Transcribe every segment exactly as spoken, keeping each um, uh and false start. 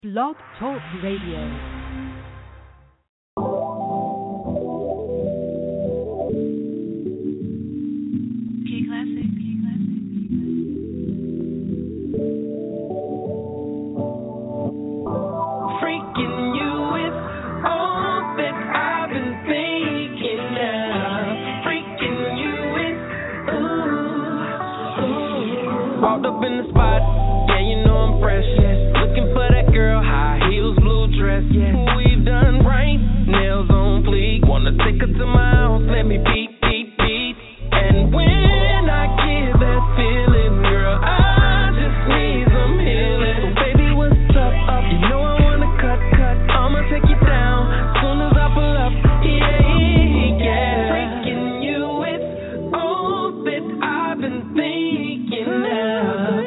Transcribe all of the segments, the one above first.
Blog Talk Radio. Walked up in the spot, yeah, you know I'm fresh. Looking for that girl, high heels, blue dress. We've done right, nails on fleek. Wanna take her to my house, let me peek, peek, peek. And when I get that feeling, girl, I just need some healing. So baby, what's up, up? You know I wanna cut, cut. I'ma take you down soon as I pull up. Yeah, yeah. Freaking you, it's all that I've been thinking now.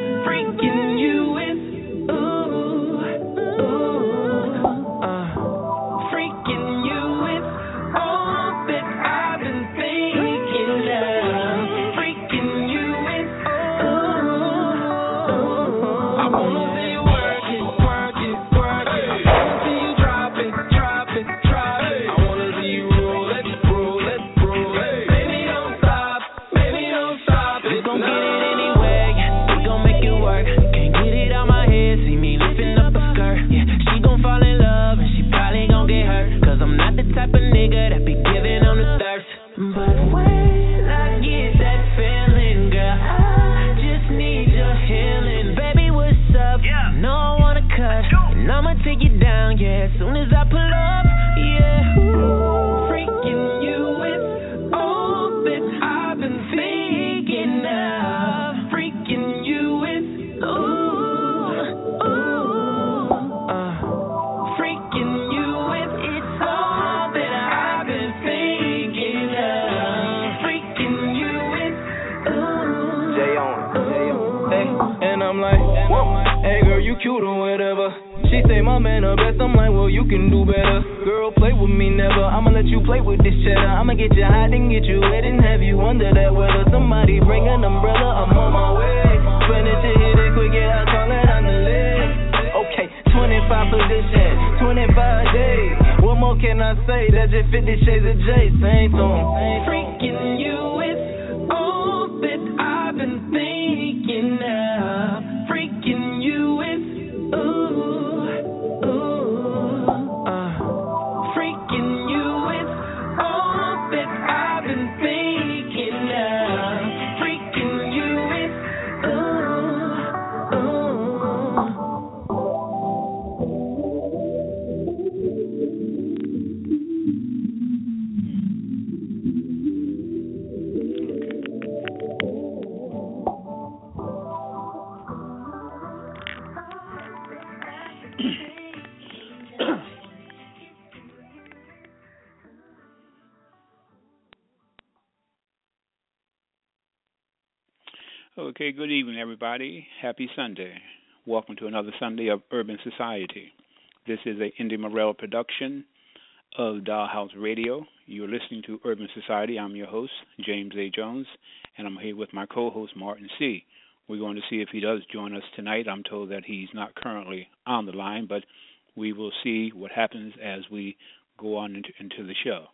Okay, good evening, everybody. Happy Sunday. Welcome to another Sunday of Urban Society. This is a Indy Morel production of Dollhouse Radio. You're listening to Urban Society. I'm your host, James A. Jones, and I'm here with my co-host, Martin C. We're going to see if he does join us tonight. I'm told that he's not currently on the line, but we will see what happens as we go on into, into the show.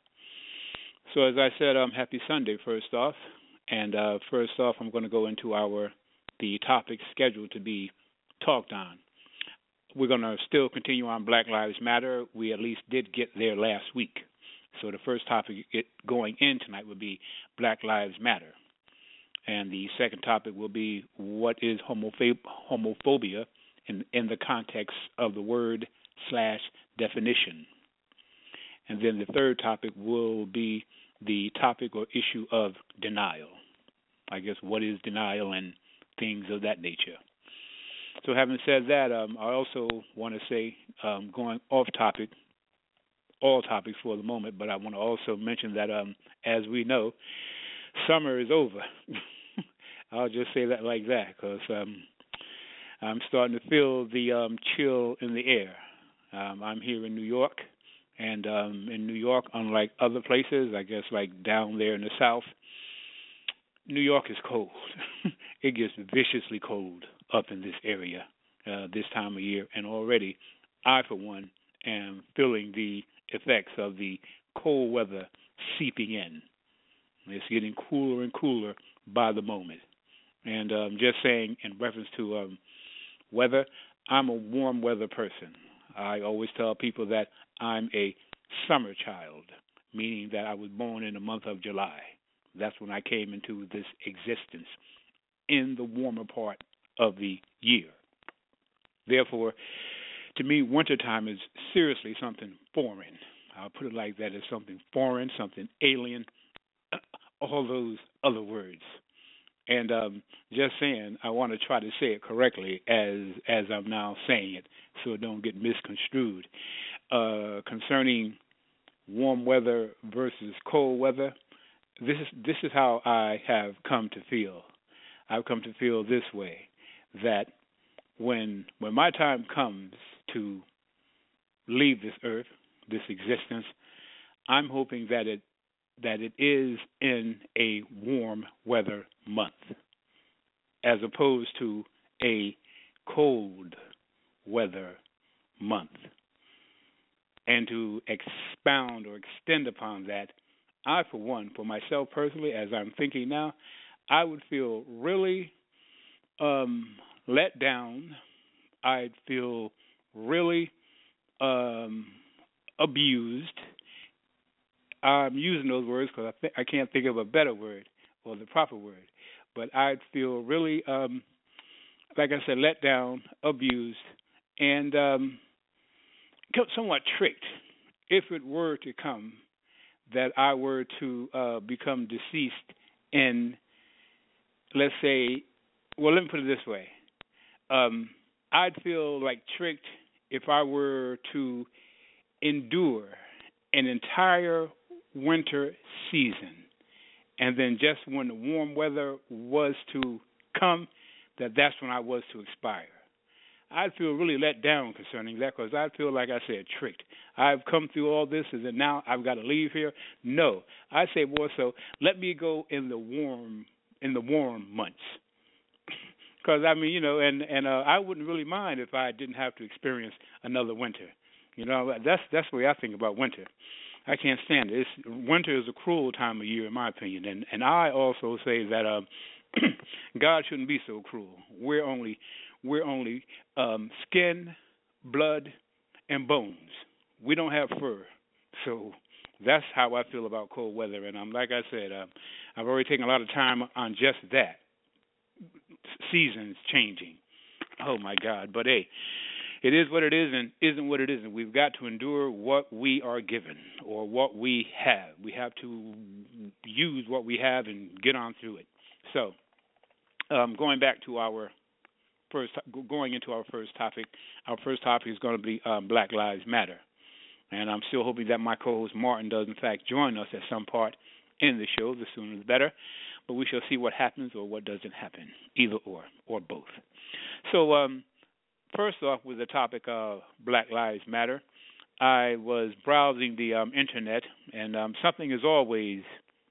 So as I said, um, happy Sunday, first off. And uh, first off, I'm going to go into our the topics scheduled to be talked on. We're going to still continue on Black Lives Matter. We at least did get there last week. So the first topic it, going in tonight would be Black Lives Matter. And the second topic will be what is homoph- homophobia in, in the context of the word slash definition. And then the third topic will be the topic or issue of denial. I guess what is denial and things of that nature. So having said that, um, I also want to say, um, going off topic, all topics for the moment, but I want to also mention that, um, as we know, summer is over. I'll just say that like that because um, I'm starting to feel the um, chill in the air. Um, I'm here in New York, and um, in New York, unlike other places, I guess like down there in the South, New York is cold. It gets viciously cold up in this area uh, this time of year, and already I, for one, am feeling the effects of the cold weather seeping in. It's getting cooler and cooler by the moment. And um, just saying in reference to um, weather, I'm a warm weather person. I always tell people that I'm a summer child, meaning that I was born in the month of July. That's when I came into this existence in the warmer part of the year. Therefore, to me, wintertime is seriously something foreign. I'll put it like that. It's something foreign, something alien, all those other words. And um, just saying, I want to try to say it correctly as as I'm now saying it, so it don't get misconstrued. Uh, concerning warm weather versus cold weather, this is this is how I have come to feel. I've come to feel this way, that when when my time comes to leave this earth, this existence, I'm hoping that it that it is in a warm weather month, as opposed to a cold weather month. And to expound or extend upon that, I, for one, for myself personally, as I'm thinking now, I would feel really um, let down. I'd feel really um, abused. I'm using those words because I, th- I can't think of a better word or the proper word. But I'd feel really, um, like I said, let down, abused, and um, somewhat tricked if it were to come that I were to uh, become deceased in, let's say, well, let me put it this way. Um, I'd feel like tricked if I were to endure an entire winter season, and then just when the warm weather was to come, that that's when I was to expire. I'd feel really let down concerning that, because I'd feel, like I said, tricked. I've come through all this, and then now I've got to leave here. No, I say more so, let me go in the warm in the warm months, because I mean, you know, and and uh, I wouldn't really mind if I didn't have to experience another winter. You know, that's that's the way I think about winter. I can't stand it. It's, winter is a cruel time of year, in my opinion, and and I also say that uh, God shouldn't be so cruel. We're only we're only um, skin, blood, and bones. We don't have fur, so that's how I feel about cold weather. And I'm like I said, uh, I've already taken a lot of time on just that. Seasons changing. Oh my God! But hey, it is what it is and isn't what it isn't. We've got to endure what we are given or what we have. We have to use what we have and get on through it. So, um, going back to our first, going into our first topic, our first topic is going to be um, Black Lives Matter. And I'm still hoping that my co-host Martin does, in fact, join us at some part in the show. The sooner the better. But we shall see what happens or what doesn't happen, either or, or both. So, um, first off, with the topic of Black Lives Matter, I was browsing the um, Internet, and um, something is always,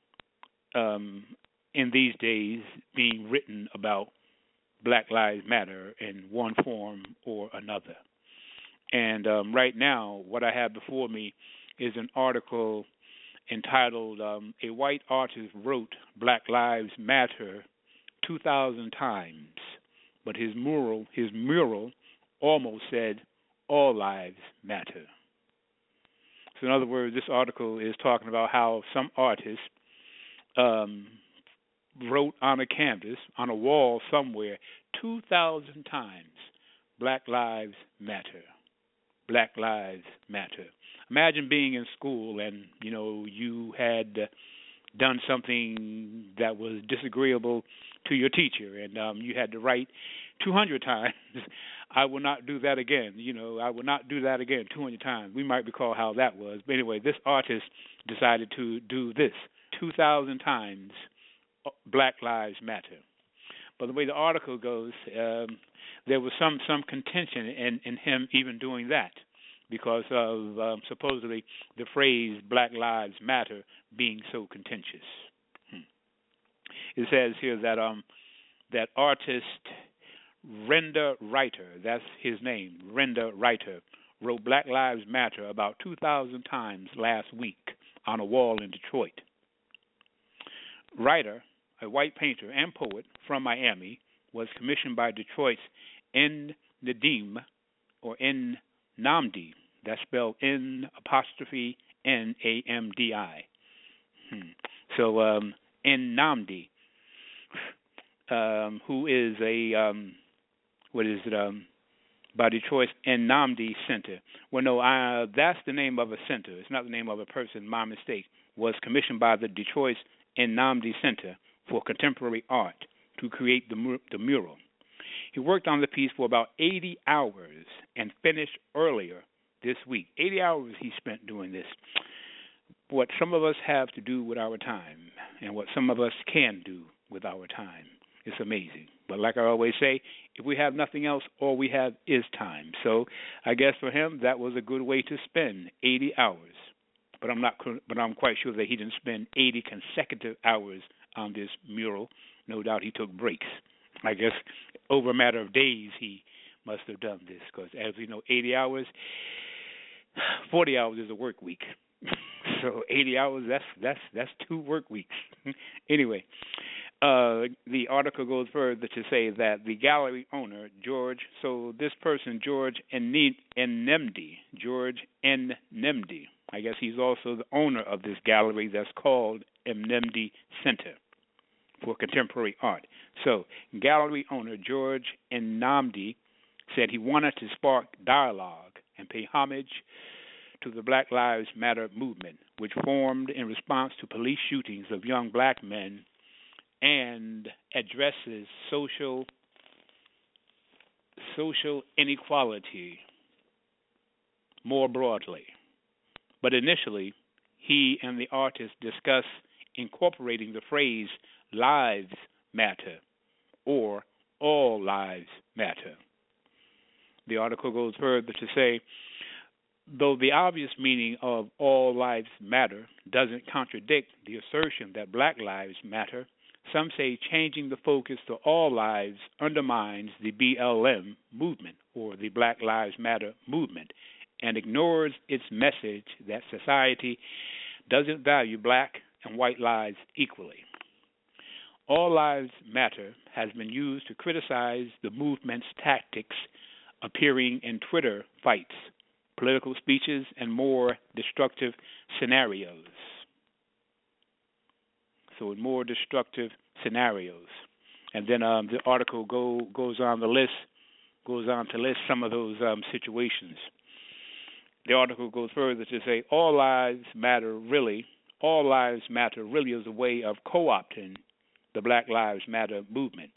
um, in these days, being written about Black Lives Matter in one form or another. And um, right now, what I have before me is an article entitled, um, A White Artist Wrote Black Lives Matter two thousand Times, but his mural, his mural almost said, All Lives Matter. So in other words, this article is talking about how some artist um, wrote on a canvas, on a wall somewhere, two thousand times, Black Lives Matter. Black Lives Matter. Imagine being in school and, you know, you had uh, done something that was disagreeable to your teacher, and um, you had to write two hundred times, I will not do that again. You know, I will not do that again two hundred times. We might recall how that was. But anyway, this artist decided to do this two thousand times, Black Lives Matter. But the way the article goes, um, there was some, some contention in, in him even doing that, because of um, supposedly the phrase Black Lives Matter being so contentious. Hmm. It says here that um, that artist Renda Reiter, that's his name, Renda Reiter, wrote Black Lives Matter about two thousand times last week on a wall in Detroit. Writer, a white painter and poet from Miami, was commissioned by Detroit's N. Nadim, or N. Namdi. That's spelled N apostrophe N A M D I. Hmm. So um, N. Namdi, um, who is a um, what is it? Um, by Detroit's N. Namdi Center. Well, no, uh, that's the name of a center. It's not the name of a person. My mistake. Was commissioned by the Detroit's N. Namdi Center for Contemporary Art to create the, mur- the mural. He worked on the piece for about eighty hours and finished earlier this week. eighty hours he spent doing this. What some of us have to do with our time and what some of us can do with our time. It's amazing. But like I always say, if we have nothing else, all we have is time. So I guess for him, that was a good way to spend eighty hours. But I'm not. But I'm quite sure that he didn't spend eighty consecutive hours on this mural. No doubt he took breaks. I guess over a matter of days he must have done this, because as we know, eighty hours, forty hours is a work week. So eighty hours, that's that's that's two work weeks. Anyway, uh, the article goes further to say that the gallery owner, George, so this person, George Nnemdi, George Nnemdi, I guess he's also the owner of this gallery that's called Nnemdi Center for Contemporary Art. So, gallery owner George Nnemdi said he wanted to spark dialogue and pay homage to the Black Lives Matter movement, which formed in response to police shootings of young black men and addresses social social inequality more broadly. But initially, he and the artist discussed incorporating the phrase lives matter or all lives matter. The article goes further to say, though the obvious meaning of all lives matter doesn't contradict the assertion that black lives matter, some say changing the focus to all lives undermines the B L M movement, or the Black Lives Matter movement, and ignores its message that society doesn't value black and white lives equally. All Lives Matter has been used to criticize the movement's tactics appearing in Twitter fights, political speeches, and more destructive scenarios. So in more destructive scenarios. And then um, the article go, goes on the list, goes on to list some of those um, situations. The article goes further to say all lives matter really, all lives matter really is a way of co-opting the Black Lives Matter movement.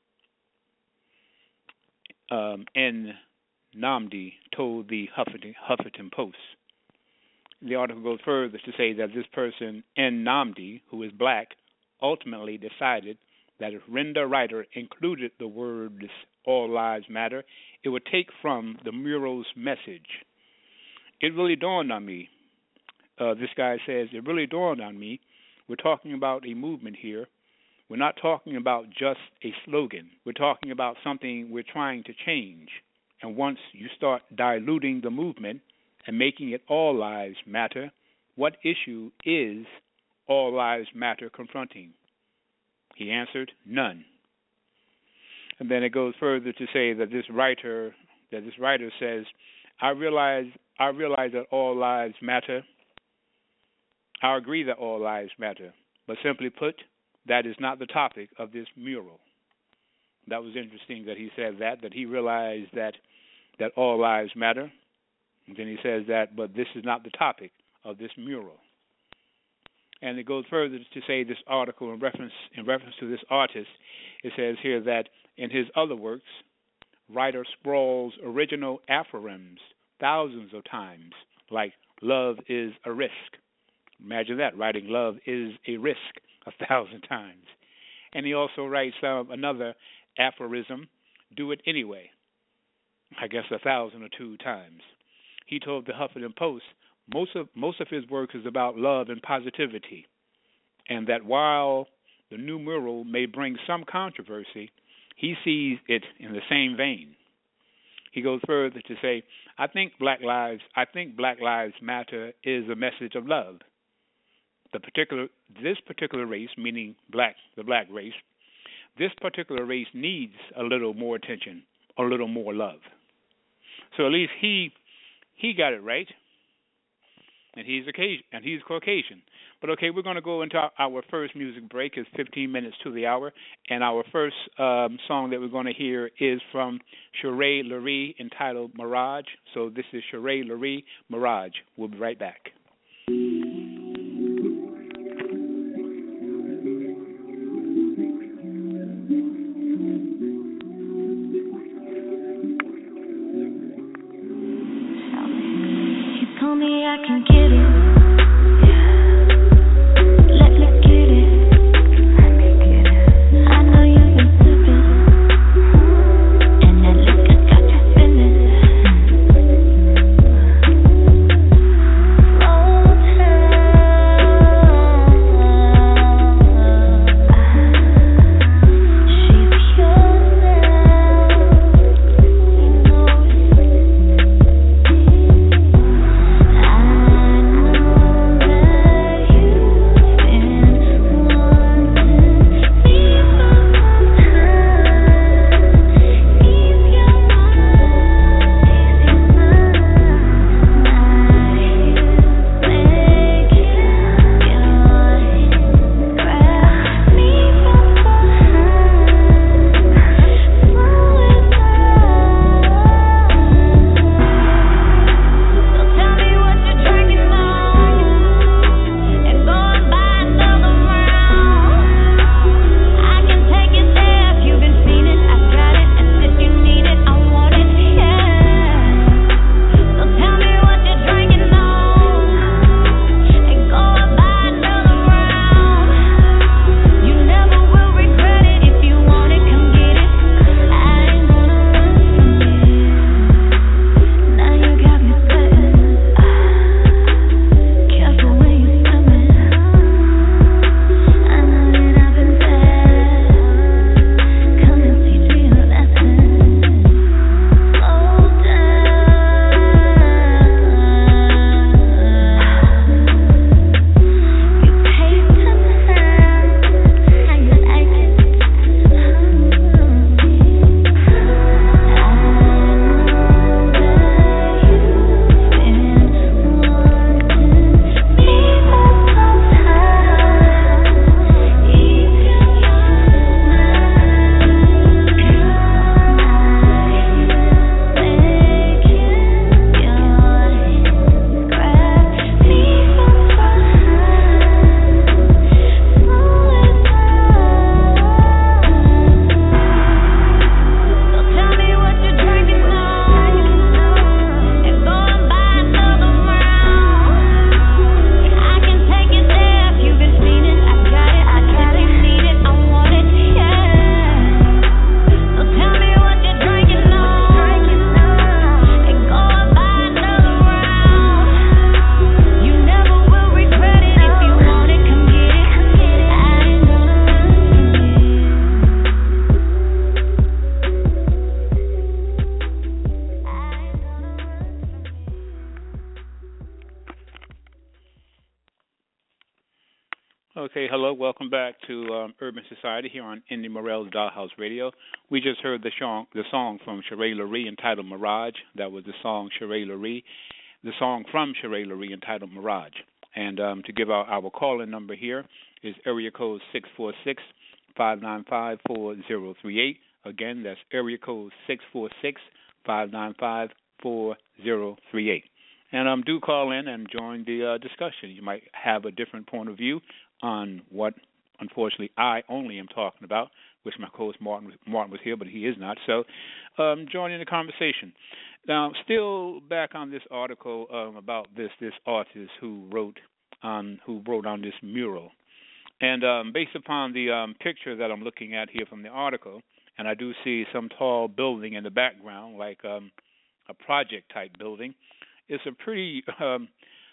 Um, N. Namdi told the Huffington, Huffington Post. The article goes further to say that this person, N. Namdi, who is black, ultimately decided that if Renda Ryder included the words all lives matter, it would take from the mural's message. It really dawned on me, uh, this guy says, it really dawned on me, we're talking about a movement here. We're not talking about just a slogan. We're talking about something we're trying to change. And once you start diluting the movement and making it all lives matter, what issue is all lives matter confronting? He answered, none. And then it goes further to say that this writer, that this writer says, I realize, I realize that all lives matter. I agree that all lives matter. But simply put, that is not the topic of this mural. That was interesting that he said that, that he realized that that all lives matter. And then he says that, but this is not the topic of this mural. And it goes further to say this article in reference in reference to this artist, it says here that in his other works, writer sprawls original aphorisms thousands of times, like love is a risk. Imagine that, writing love is a risk a thousand times. And he also writes um, another aphorism, do it anyway, I guess a thousand or two times. He told the Huffington Post most of most of his work is about love and positivity, and that while the new mural may bring some controversy, he sees it in the same vein. He goes further to say, I think Black Lives, I think Black Lives Matter is a message of love. The particular, this particular race, meaning black, the black race, this particular race needs a little more attention, a little more love. So at least he, he got it right, and he's Caucasian, and he's Caucasian. But okay, we're going to go into our first music break. It's fifteen minutes to the hour, and our first um, song that we're going to hear is from Sheree Lurie, entitled Mirage. So this is Sheree Lurie, Mirage. We'll be right back. You told me I can get it. Okay, hello, welcome back to um, Urban Society here on Indy Morel's Dollhouse Radio. We just heard the song, the song from Sheree Lurie entitled Mirage. That was the song Sheree Lurie, the song from Sheree Lurie entitled Mirage. And um, to give out our call-in number here is area code six four six, five nine five, four zero three eight. Again, that's area code six four six, five nine five, four zero three eight. And um, do call in and join the uh, discussion. You might have a different point of view on what, unfortunately, I only am talking about, which my co-host Martin, Martin was here, but he is not. So um, join in the conversation. Now, still back on this article um, about this this artist who wrote on who wrote on this mural, and um, based upon the um, picture that I'm looking at here from the article, and I do see some tall building in the background, like um, a project type building. It's a pretty um,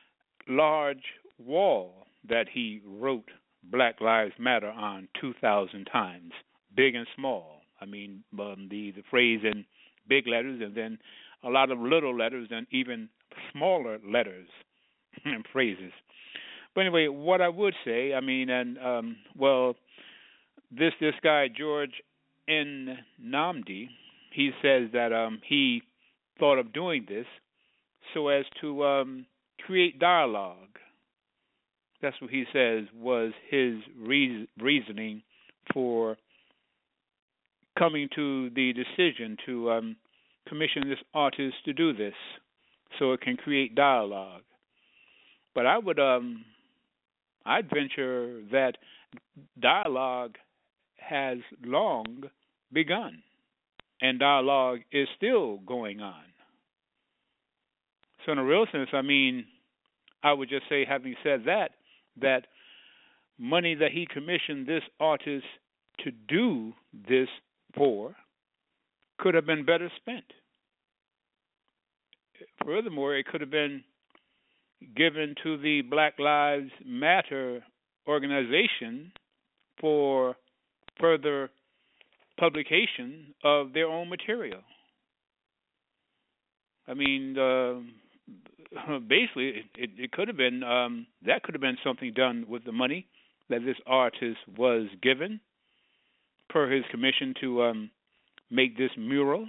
large wall that he wrote Black Lives Matter on two thousand times, big and small. I mean, um, the, the phrase in big letters and then a lot of little letters and even smaller letters and phrases. But anyway, what I would say, I mean, and um, well, this this guy George N. Namdi, he says that um, he thought of doing this so as to um, create dialogue. That's what he says was his reason, reasoning for coming to the decision to um, commission this artist to do this, so it can create dialogue. But I would, um, I'd venture that dialogue has long begun, and dialogue is still going on. So in a real sense, I mean, I would just say, having said that, that money that he commissioned this artist to do this for could have been better spent. Furthermore, it could have been given to the Black Lives Matter organization for further publication of their own material. I mean, uh, basically, it, it, it could have been, um, that could have been something done with the money that this artist was given per his commission to um, make this mural.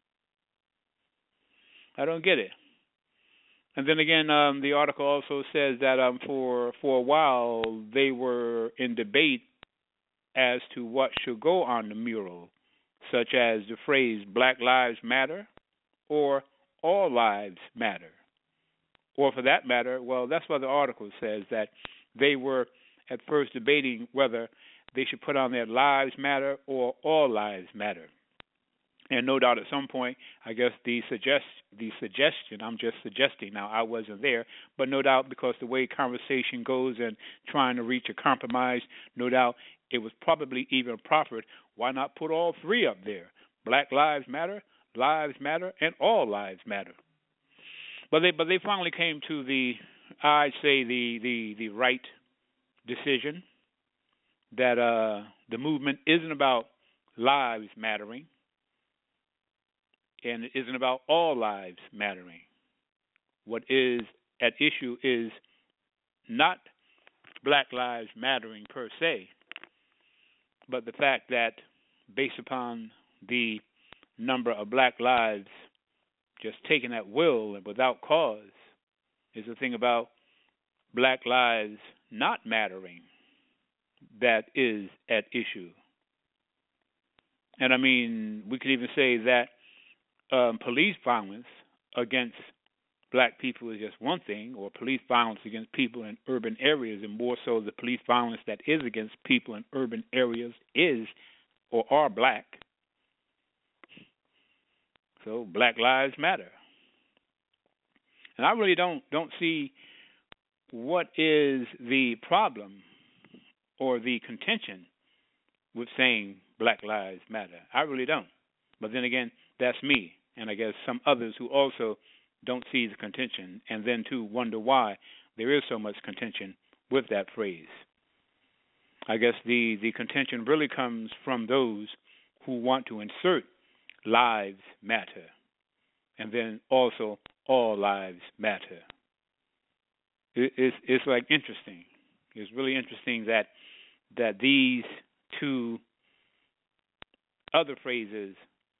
I don't get it. And then again, um, the article also says that um, for for a while they were in debate as to what should go on the mural, such as the phrase "Black Lives Matter" or "All Lives Matter," or for that matter, well, that's what the article says, that they were at first debating whether they should put on their "Lives Matter" or "All Lives Matter." And no doubt at some point, I guess the suggest the suggestion, I'm just suggesting now, I wasn't there, but no doubt because the way conversation goes and trying to reach a compromise, no doubt it was probably even proper. Why not put all three up there? Black Lives Matter, Lives Matter, and All Lives Matter. But they but they finally came to the, I'd say, the, the, the right decision that uh, the movement isn't about lives mattering, and it isn't about all lives mattering. What is at issue is not Black Lives Mattering per se, but the fact that based upon the number of black lives just taken at will and without cause is the thing about black lives not mattering that is at issue. And I mean, we could even say that um, police violence against black people is just one thing, or police violence against people in urban areas, and more so the police violence that is against people in urban areas is or are black. So Black Lives Matter. And I really don't don't see what is the problem or the contention with saying Black Lives Matter. I really don't. But then again, that's me, and I guess some others who also don't see the contention, and then too wonder why there is so much contention with that phrase. I guess the, the contention really comes from those who want to insert lives matter, and then also all lives matter. It, it's it's like interesting. It's really interesting that that these two other phrases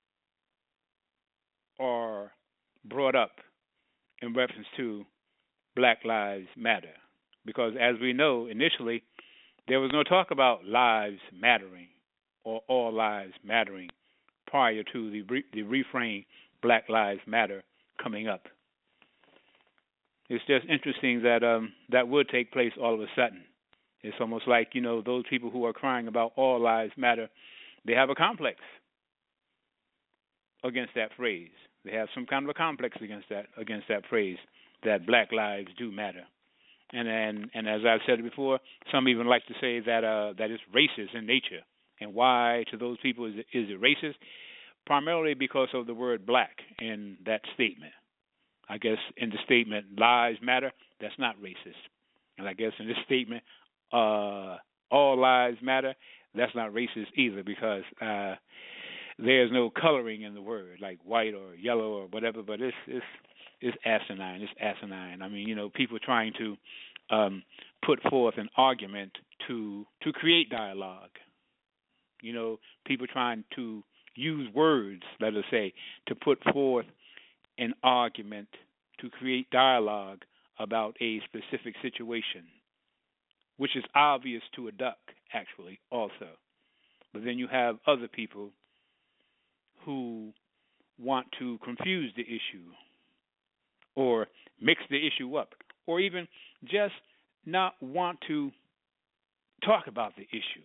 are brought up in reference to Black Lives Matter. Because as we know, initially, there was no talk about lives mattering or all lives mattering prior to the, re- the refrain Black Lives Matter coming up. It's just interesting that um, that would take place all of a sudden. It's almost like, you know, those people who are crying about all lives matter, they have a complex against that phrase. They have some kind of a complex against that against that phrase that black lives do matter. And and, and as I've said before, some even like to say that uh, that it's racist in nature. And why to those people is it, is it racist? Primarily because of the word black in that statement. I guess in the statement lives matter, that's not racist. And I guess in this statement uh, all lives matter, that's not racist either, because uh, there's no coloring in the word, like white or yellow or whatever. But it's it's it's asinine. It's asinine. I mean, you know, people trying to um, put forth an argument to to create dialogue. You know, people trying to use words, let us say, to put forth an argument to create dialogue about a specific situation, which is obvious to a duck, actually, also. But then you have other people who want to confuse the issue or mix the issue up or even just not want to talk about the issue.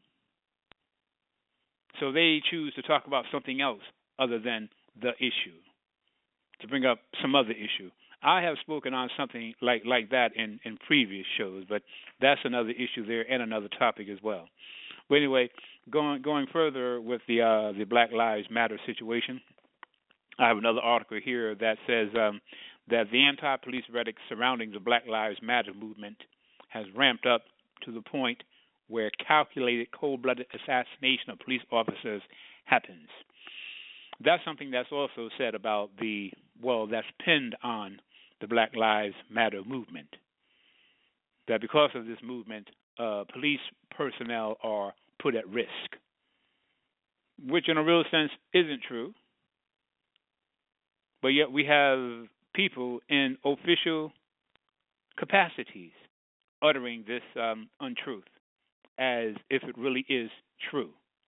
So they choose to talk about something else other than the issue, to bring up some other issue. I have spoken on something like, like that in, in previous shows, but that's another issue there and another topic as well. But anyway, going going further with the uh, the Black Lives Matter situation, I have another article here that says um, that the anti-police rhetoric surrounding the Black Lives Matter movement has ramped up to the point where calculated, cold-blooded assassination of police officers happens. That's something that's also said about the, well, that's pinned on the Black Lives Matter movement, that because of this movement, uh, police personnel are put at risk, which in a real sense isn't true. But yet we have people in official capacities uttering this um, untruth as if it really is true.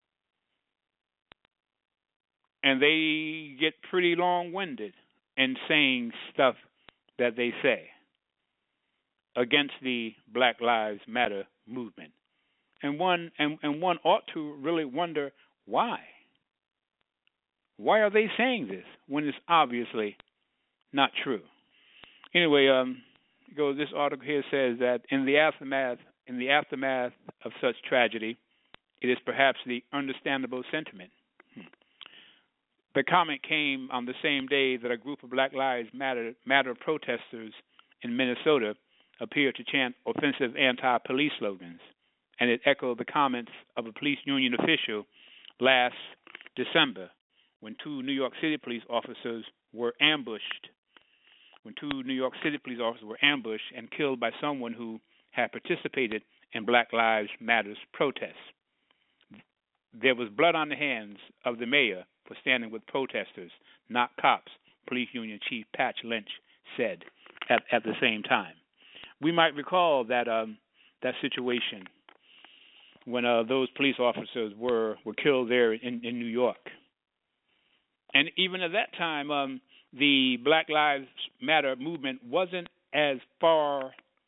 And they get pretty long-winded in saying stuff that they say against the Black Lives Matter movement. And one and, and one ought to really wonder why. Why are they saying this when it's obviously not true? Anyway, um, go. This article here says that in the aftermath in the aftermath of such tragedy, it is perhaps the understandable sentiment. Hmm. The comment came on the same day that a group of Black Lives Matter, Matter protesters in Minnesota appeared to chant offensive anti-police slogans, and it echoed the comments of a police union official last December when two New York City police officers were ambushed, when two New York City police officers were ambushed and killed by someone who had participated in Black Lives Matter's protests. There was blood on the hands of the mayor for standing with protesters, not cops, Police Union Chief Patch Lynch said at, at the same time. We might recall that um, that situation when uh, those police officers were, were killed there in, in New York. And even at that time, um, the Black Lives Matter movement wasn't as far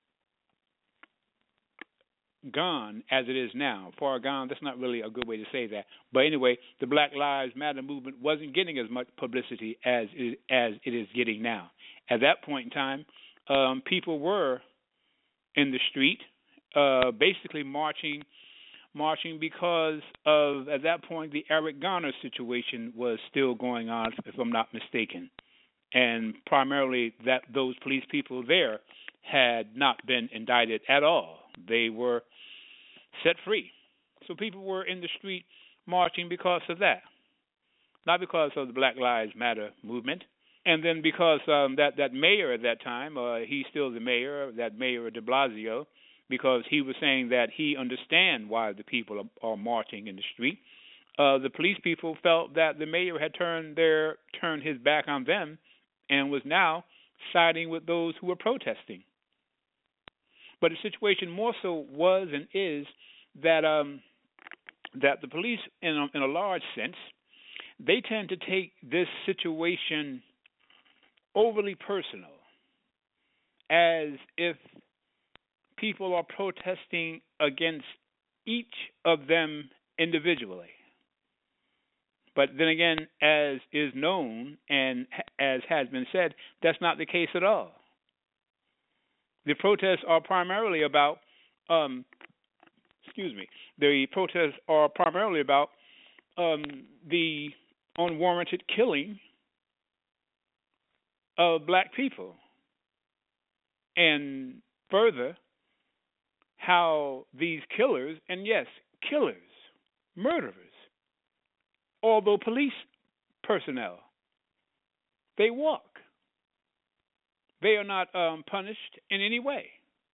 gone as it is now. Far gone, that's not really a good way to say that. But anyway, the Black Lives Matter movement wasn't getting as much publicity as it, as it is getting now. At that point in time, um, people were in the street, uh, basically marching, marching because of, at that point, the Eric Garner situation was still going on, if I'm not mistaken. And primarily that those police people there had not been indicted at all. They were set free. So people were in the street marching because of that, not because of the Black Lives Matter movement. And then because um, that, that mayor at that time, uh, he's still the mayor, that Mayor de Blasio, because he was saying that he understands why the people are, are marching in the street. Uh, the police people felt that the mayor had turned their turned his back on them and was now siding with those who were protesting. But the situation more so was and is that um, that the police, in a, in a large sense, they tend to take this situation overly personal, as if people are protesting against each of them individually. But then again, as is known and as has been said, that's not the case at all. The protests are primarily about, um, excuse me, the protests are primarily about um, the unwarranted killing of black people. And further, how these killers, and yes, killers, murderers, although police personnel, they walk. They are not um, punished in any way.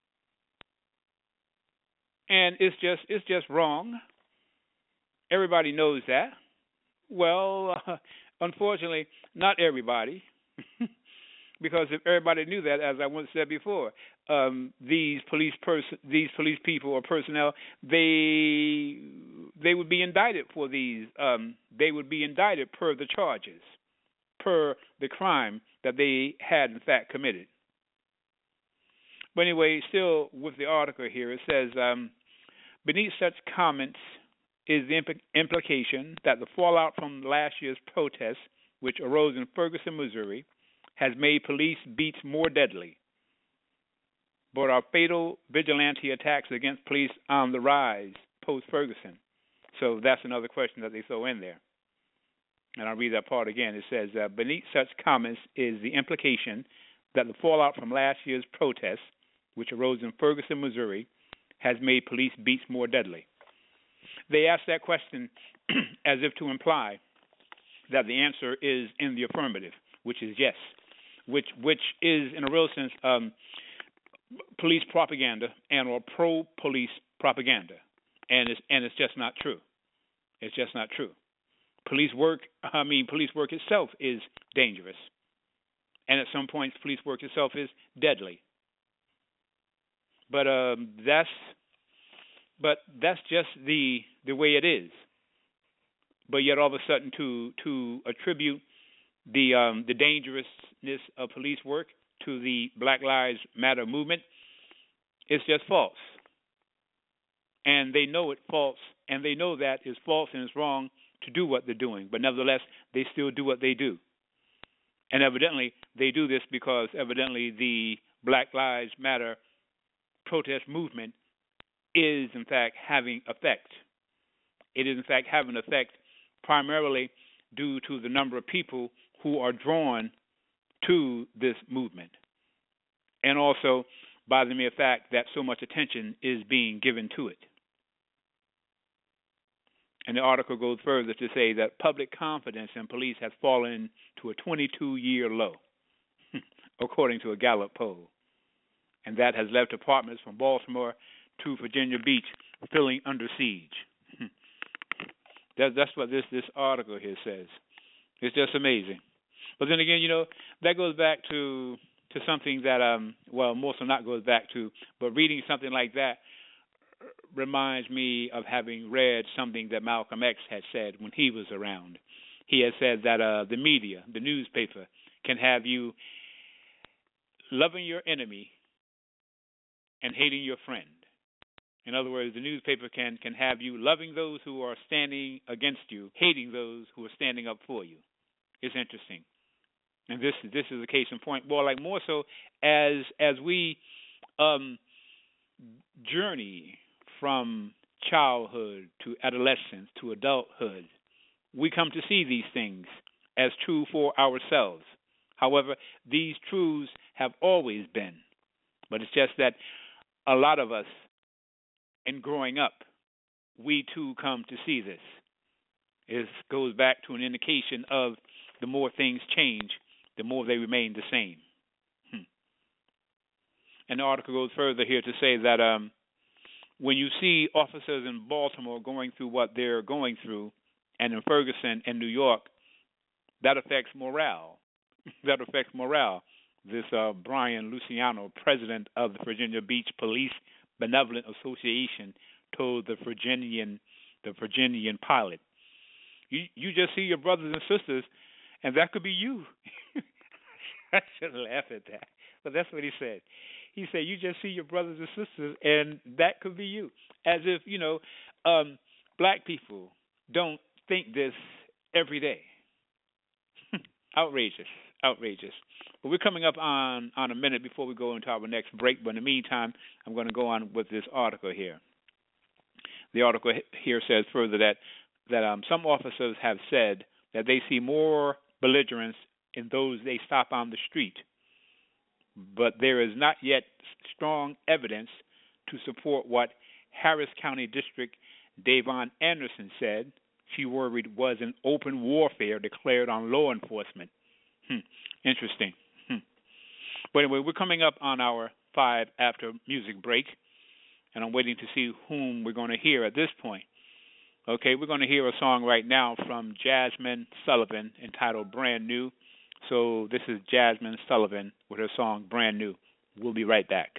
And it's just it's just wrong. Everybody knows that. Well, uh, unfortunately, not everybody, because if everybody knew that, as I once said before, um, these police pers- these police people or personnel, they they would be indicted for these. Um, they would be indicted per the charges, per the crime that they had in fact committed. But anyway, still with the article here, it says, um, beneath such comments is the imp- implication that the fallout from last year's protests, which arose in Ferguson, Missouri, has made police beats more deadly. But are fatal vigilante attacks against police on the rise post-Ferguson? So that's another question that they throw in there. And I'll read that part again. It says, uh, beneath such comments is the implication that the fallout from last year's protests, which arose in Ferguson, Missouri, has made police beats more deadly. They ask that question as if to imply that the answer is in the affirmative, which is yes, which which is, in a real sense, um, police propaganda and or pro-police propaganda, and it's and it's just not true. It's just not true. Police work, I mean, police work itself is dangerous, and at some points, police work itself is deadly. But um, that's but that's just the the way it is. But yet, all of a sudden, to to attribute the um, the dangerousness of police work to the Black Lives Matter movement, it's just false. And they know it's false, and they know that it's false and it's wrong to do what they're doing. But nevertheless, they still do what they do. And evidently, they do this because evidently the Black Lives Matter protest movement is, in fact, having effect. It is, in fact, having effect primarily due to the number of people who are drawn to this movement, and also by the mere fact that so much attention is being given to it. And the article goes further to say that public confidence in police has fallen to a twenty-two-year low, according to a Gallup poll. And that has left apartments from Baltimore to Virginia Beach feeling under siege. that, that's what this, this article here says. It's just amazing. But then again, you know, that goes back to to something that, um, well, more so not goes back to, but reading something like that reminds me of having read something that Malcolm X had said when he was around. He had said that uh, the media, the newspaper, can have you loving your enemy and hating your friend. In other words, the newspaper can, can have you loving those who are standing against you, hating those who are standing up for you. It's interesting. And this this is a case in point. Well, like more so as as we um, journey from childhood to adolescence to adulthood, we come to see these things as true for ourselves. However, these truths have always been. But it's just that a lot of us, in growing up, we too come to see this. It goes back to an indication of the more things change, the more they remain the same. Hmm. And the article goes further here to say that um, when you see officers in Baltimore going through what they're going through, and in Ferguson and New York, that affects morale. that affects morale. This uh, Brian Luciano, president of the Virginia Beach Police Benevolent Association, told the Virginian, the Virginian pilot, "You you just see your brothers and sisters, and that could be you." I should laugh at that, but that's what he said. He said, "You just see your brothers and sisters, and that could be you." As if, you know, um, black people don't think this every day. Outrageous, outrageous. But we're coming up on, on a minute before we go into our next break. But in the meantime, I'm going to go on with this article here. The article here says further that that um, some officers have said that they see more belligerence in those they stop on the street, but there is not yet strong evidence to support what Harris County District Davon Anderson said, she worried was an open warfare declared on law enforcement. Hmm. Interesting. Hmm. But anyway, we're coming up on our five after music break, and I'm waiting to see whom we're going to hear at this point. Okay, we're going to hear a song right now from Jazmine Sullivan entitled Brand New. So this is Jazmine Sullivan with her song Brand New. We'll be right back.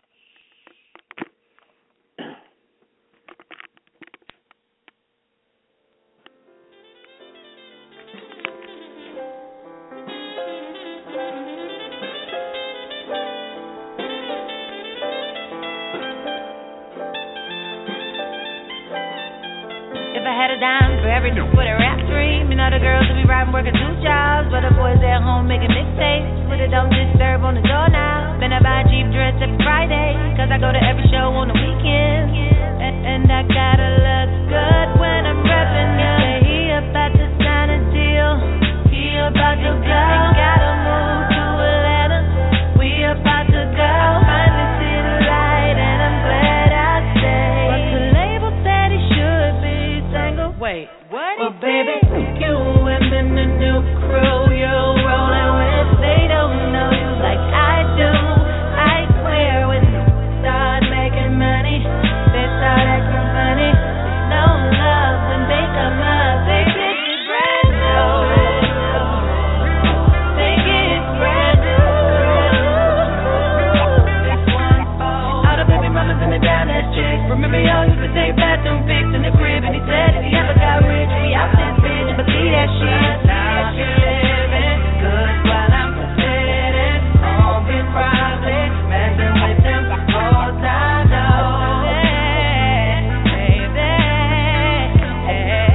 If I had a dime for every new for the rap dream, you know the girls will be riding working two jobs, but the boys at home making mixtapes. Put it don't disturb on the door now. Then I buy a Jeep dress every Friday, cause I go to every show on the weekend. And, and I gotta look good when I'm repping ya. He about to sign a deal, he about to go. Gotta move to Atlanta, we about to go. I finally see the light and I'm glad I stayed. But the label said he should be single. Wait, what? Well, baby, you and then the new crew you're rolling with, they don't know you like I do. I swear when you start making money, they start acting funny. No love when they come up, they get it brand new. They get brand new. This one for all the baby mamas and the down ass chicks. Remember y'all used to take bathroom pics in the crib, and he said if he ever got rich, we out this bitch, but see that shit. Now she living good while I'm sitting home in private, messing with them all time though. Hey, hey,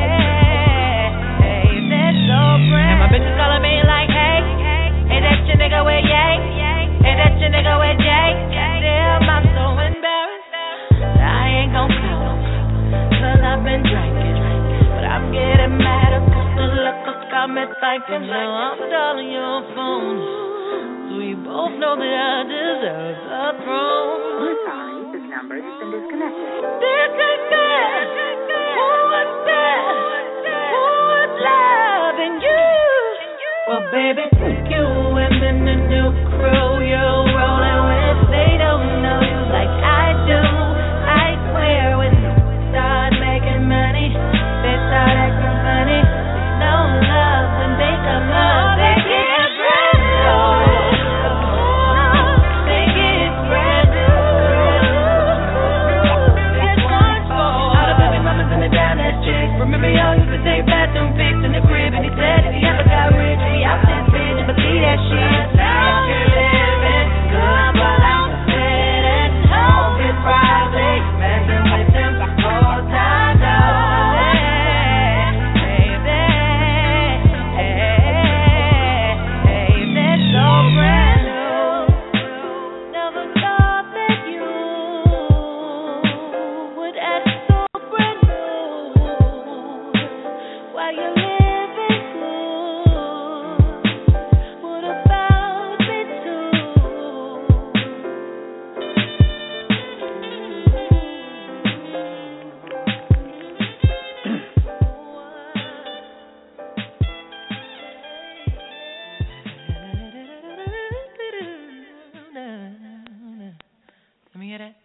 hey, that's so brand. And my bitches calling me like, hey, hey, that's your nigga with Yay, hey, that's your nigga with Jay. Damn, I'm so embarrassed. I ain't gon' call him, cause I've been drinking, but I'm getting mad at the liquor got me thinking. Now I'm dialing your phone, so you both know that I deserve the throne. We're sorry, this number has been disconnected. Disconnect. Who was that? Who was loving you? Well, baby, you and then the new crew you're rolling with, they don't know you like I do. I swear when you start making money, they start acting funny. No love when they come up, they get brand new. They get brand new. This one's for all the baby mamas and the down ass chicks. Remember y'all used to take bathroom pics in the crib, and he said if he ever got rich, we out this bitch, but see that shit. Now you're living good while I'm sitting home in private, messing with them all time though. Hey, baby, hey, hey, that's so brand new. Never thought that you would act so brand new while you're living good. What about me too? Let me hear that.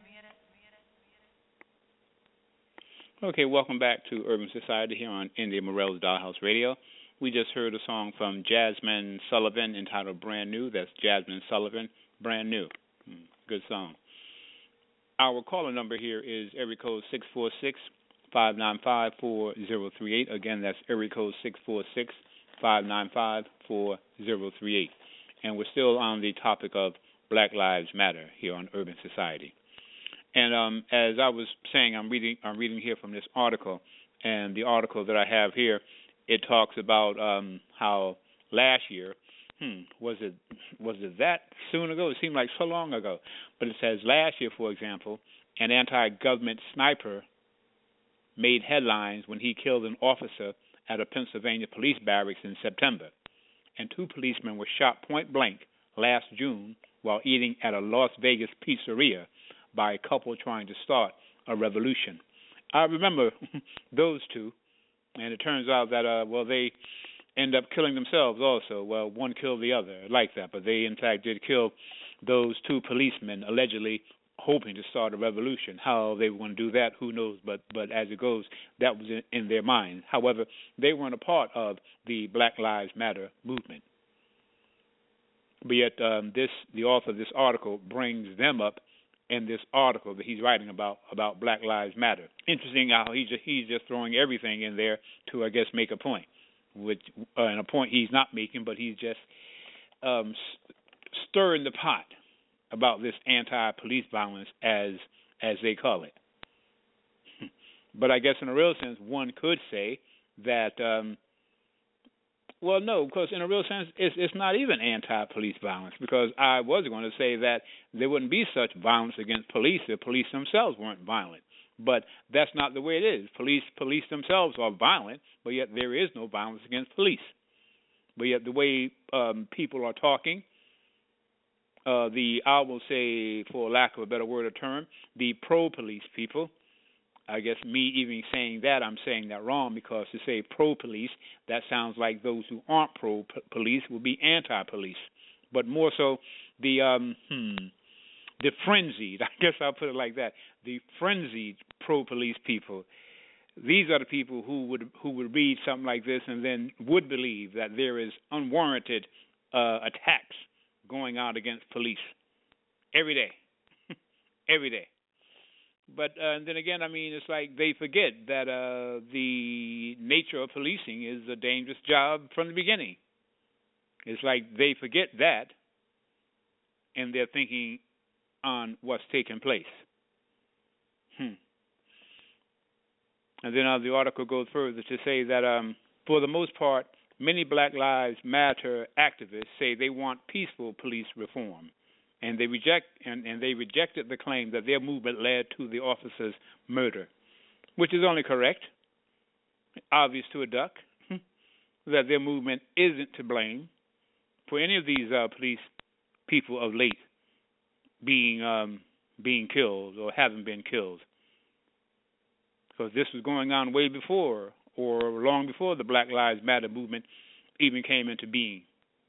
Okay, welcome back to Urban Society here on India Morel's Dollhouse Radio. We just heard a song from Jazmine Sullivan entitled Brand New. That's Jazmine Sullivan, Brand New. Hmm, good song. Our caller number here is area code six four six, five nine five, four zero three eight. Again, that's area code six four six, five nine five, four zero three eight. And we're still on the topic of Black Lives Matter here on Urban Society. And um, as I was saying, I'm reading I'm reading here from this article, and the article that I have here, it talks about um, how last year, hmm, was it was it that soon ago? It seemed like so long ago. But it says last year, for example, an anti-government sniper made headlines when he killed an officer at a Pennsylvania police barracks in September. And two policemen were shot point blank last June while eating at a Las Vegas pizzeria by a couple trying to start a revolution. I remember those two, And it turns out that, uh, well, they end up killing themselves also. Well, one killed the other, like that. But they, in fact, did kill those two policemen, allegedly hoping to start a revolution. How they were going to do that, who knows? But but as it goes, that was in, in their minds. However, they weren't a part of the Black Lives Matter movement. But yet, um, this the author of this article brings them up in this article that he's writing about about Black Lives Matter. Interesting how he's just, he's just throwing everything in there to, I guess, make a point, which uh, and a point he's not making, but he's just um, stirring the pot about this anti-police violence, as as they call it. But I guess in a real sense, one could say that, um, well, no, because in a real sense, it's, it's not even anti-police violence, because I was going to say that there wouldn't be such violence against police if police themselves weren't violent. But that's not the way it is. Police police themselves are violent, but yet there is no violence against police. But yet the way um, people are talking, Uh, the, I will say, for lack of a better word or term, the pro-police people, I guess me even saying that, I'm saying that wrong, because to say pro-police, that sounds like those who aren't pro-police will be anti-police. But more so, the, um, hmm, the frenzied, I guess I'll put it like that, the frenzied pro-police people, these are the people who would who would read something like this and then would believe that there is unwarranted uh, attacks going out against police every day, every day. But uh, then again, I mean, it's like they forget that uh, the nature of policing is a dangerous job from the beginning. It's like they forget that, and they're thinking on what's taking place. Hmm. And then uh, the article goes further to say that, um, for the most part, many Black Lives Matter activists say they want peaceful police reform, and they reject and, and they rejected the claim that their movement led to the officer's murder, which is only correct, obvious to a duck, that their movement isn't to blame for any of these uh, police people of late being um, being killed or having been killed, because this was going on way before, or long before the Black Lives Matter movement even came into being.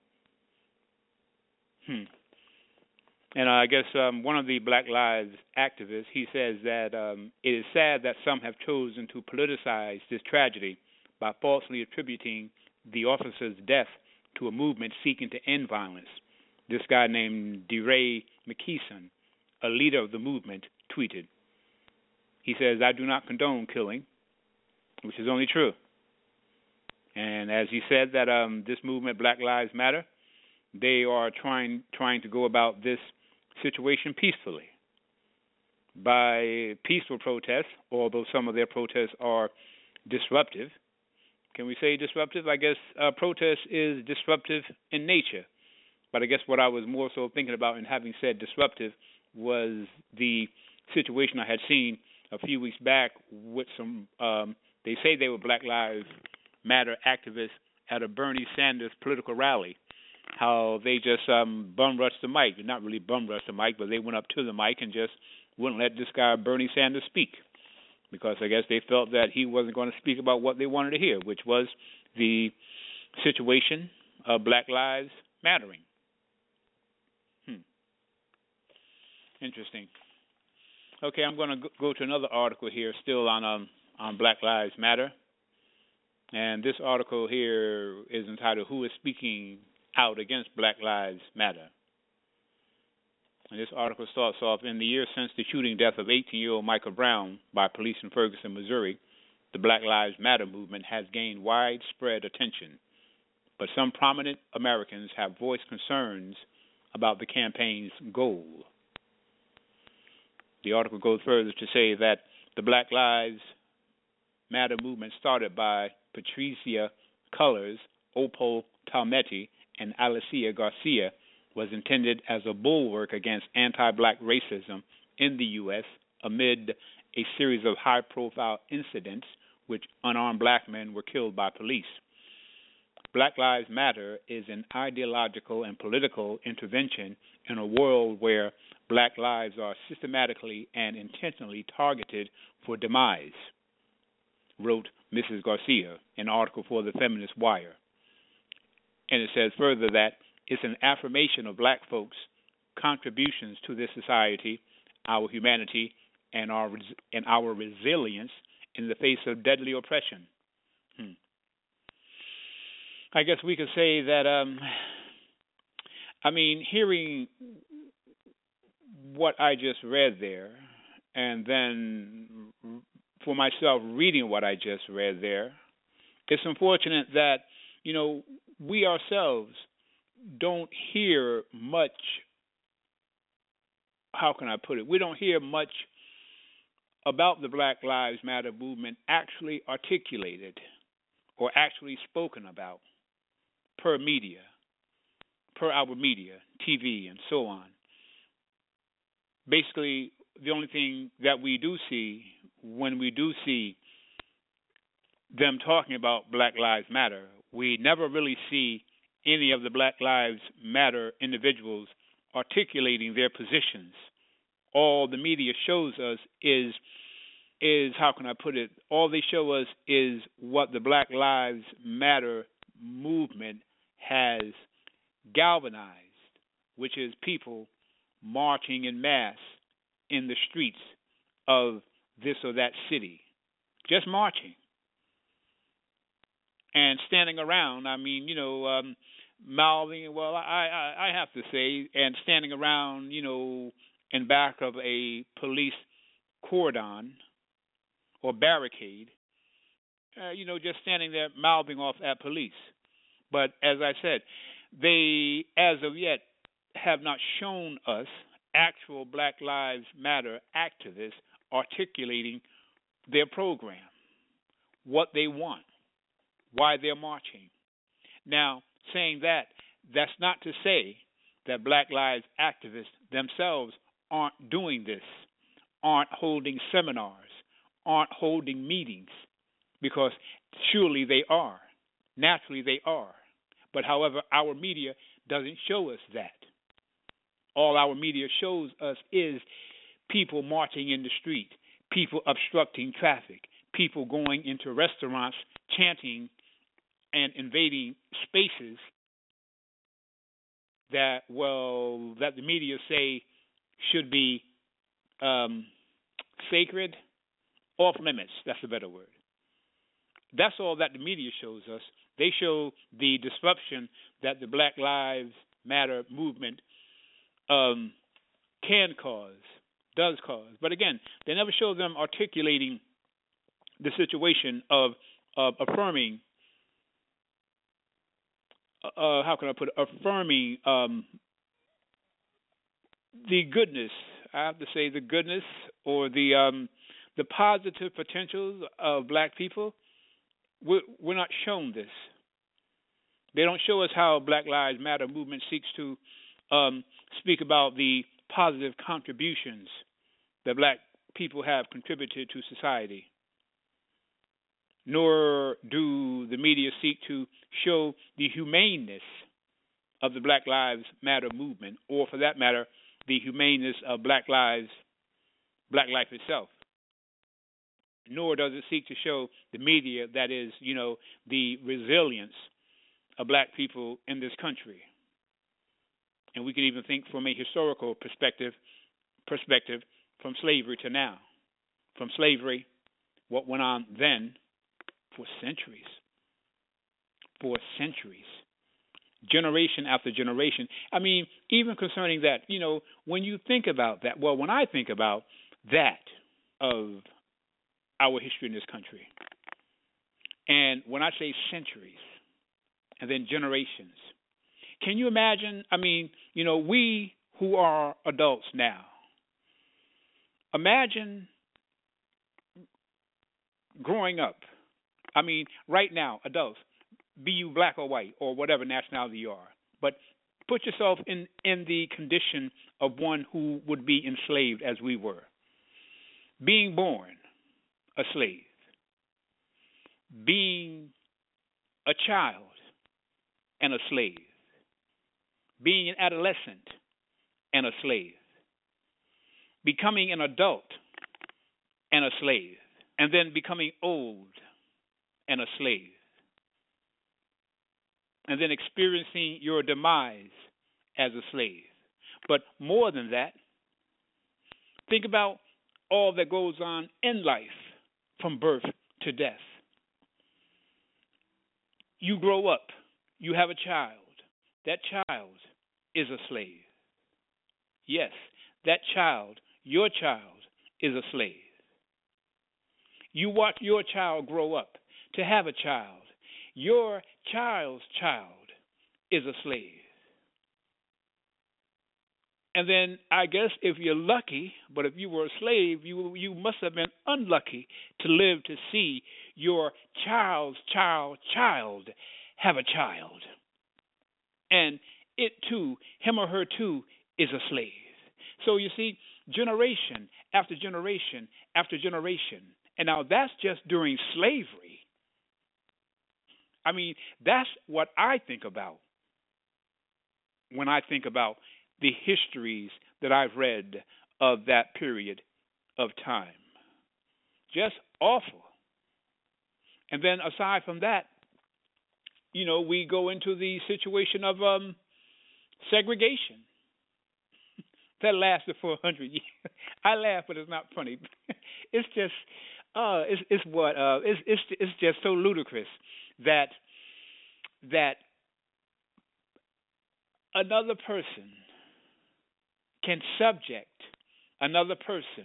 Hmm. And uh, I guess um, one of the Black Lives activists, he says that um, it is sad that some have chosen to politicize this tragedy by falsely attributing the officer's death to a movement seeking to end violence. This guy named DeRay McKeeson, a leader of the movement, tweeted. He says, "I do not condone killing," which is only true. And as he said, that um, this movement, Black Lives Matter, they are trying trying to go about this situation peacefully by peaceful protests, although some of their protests are disruptive. Can we say disruptive? I guess uh, protest is disruptive in nature. But I guess what I was more so thinking about in having said disruptive was the situation I had seen a few weeks back with some, um, they say they were Black Lives Matter activists at a Bernie Sanders political rally. How they just um, bum rushed the mic. Not really bum rushed the mic, but they went up to the mic and just wouldn't let this guy Bernie Sanders speak, because I guess they felt that he wasn't going to speak about what they wanted to hear, which was the situation of Black Lives Mattering. Hmm. Interesting. Okay, I'm going to go to another article here, still on um, on Black Lives Matter. And this article here is entitled, "Who is Speaking Out Against Black Lives Matter?" And this article starts off, "In the years since the shooting death of eighteen-year-old Michael Brown by police in Ferguson, Missouri, the Black Lives Matter movement has gained widespread attention. But some prominent Americans have voiced concerns about the campaign's goal." The article goes further to say that the Black Lives Matter movement, started by Patricia Cullors, Opal Tometi, and Alicia Garcia, was intended as a bulwark against anti-black racism in the U S amid a series of high-profile incidents which unarmed black men were killed by police. Black Lives Matter is an ideological and political intervention in a world where black lives are systematically and intentionally targeted for demise. wrote Missus Garcia, an article for the Feminist Wire. And it says further that it's an affirmation of black folks' contributions to this society, our humanity, and our and our resilience in the face of deadly oppression. Hmm. I guess we could say that, um, I mean, hearing what I just read there, and then for myself reading what I just read there, it's unfortunate that, you know, we ourselves don't hear much, how can I put it? We don't hear much about the Black Lives Matter movement actually articulated or actually spoken about per media, per our media, T V, and so on. Basically, the only thing that we do see when we do see them talking about Black Lives Matter, we never really see any of the Black Lives Matter individuals articulating their positions. All the media shows us is, is how can I put it, all they show us is what the Black Lives Matter movement has galvanized, which is people marching en masse in the streets of this or that city, just marching and standing around. I mean, you know, um, mouthing, well, I, I, I have to say, and standing around, you know, in back of a police cordon or barricade, uh, you know, just standing there mouthing off at police. But as I said, they, as of yet, have not shown us actual Black Lives Matter activists articulating their program, what they want, why they're marching. Now, saying that, that's not to say that Black Lives activists themselves aren't doing this, aren't holding seminars, aren't holding meetings, because surely they are. Naturally, they are. But however, our media doesn't show us that. All our media shows us is people marching in the street, people obstructing traffic, people going into restaurants, chanting and invading spaces that, well, that the media say should be um, sacred, off limits, that's a better word. That's all that the media shows us. They show the disruption that the Black Lives Matter movement um, can cause, does cause. But again, they never show them articulating the situation of, of affirming, uh, how can I put it, affirming um, the goodness, I have to say the goodness or the um, the positive potentials of black people. We're, we're not shown this. They don't show us how Black Lives Matter movement seeks to um, speak about the positive contributions that black people have contributed to society. Nor do the media seek to show the humaneness of the Black Lives Matter movement, or for that matter, the humaneness of Black lives, Black life itself. Nor does it seek to show the media that is, you know, the resilience of black people in this country. And we can even think from a historical perspective, perspective from slavery to now. From slavery, what went on then for centuries. For centuries. Generation after generation. I mean, even concerning that, you know, when you think about that, well, when I think about that of our history in this country, and when I say centuries, and then generations, can you imagine, I mean, you know, we who are adults now, imagine growing up, I mean, right now, adults, be you black or white or whatever nationality you are, but put yourself in, in the condition of one who would be enslaved as we were. Being born a slave, being a child and a slave, being an adolescent and a slave, becoming an adult and a slave, and then becoming old and a slave, and then experiencing your demise as a slave. But more than that, think about all that goes on in life from birth to death. You grow up, you have a child. That child is a slave. Yes, that child, your child, is a slave. You watch your child grow up to have a child. Your child's child is a slave. And then I guess if you're lucky, but if you were a slave, you you must have been unlucky to live to see your child's child child have a child. And it too, him or her too, is a slave. So you see, generation after generation after generation. And now that's just during slavery. I mean, that's what I think about when I think about the histories that I've read of that period of time. Just awful. And then aside from that, you know, we go into the situation of um, segregation. That lasted for a hundred years. I laugh, but it's not funny. It's just, uh, it's it's what uh, it's it's it's just so ludicrous that that another person can subject another person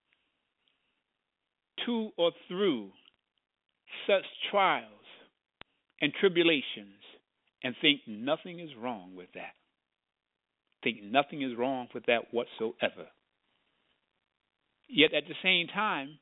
to or through such trials and tribulations and think nothing is wrong with that. Think nothing is wrong with that whatsoever. Yet at the same time,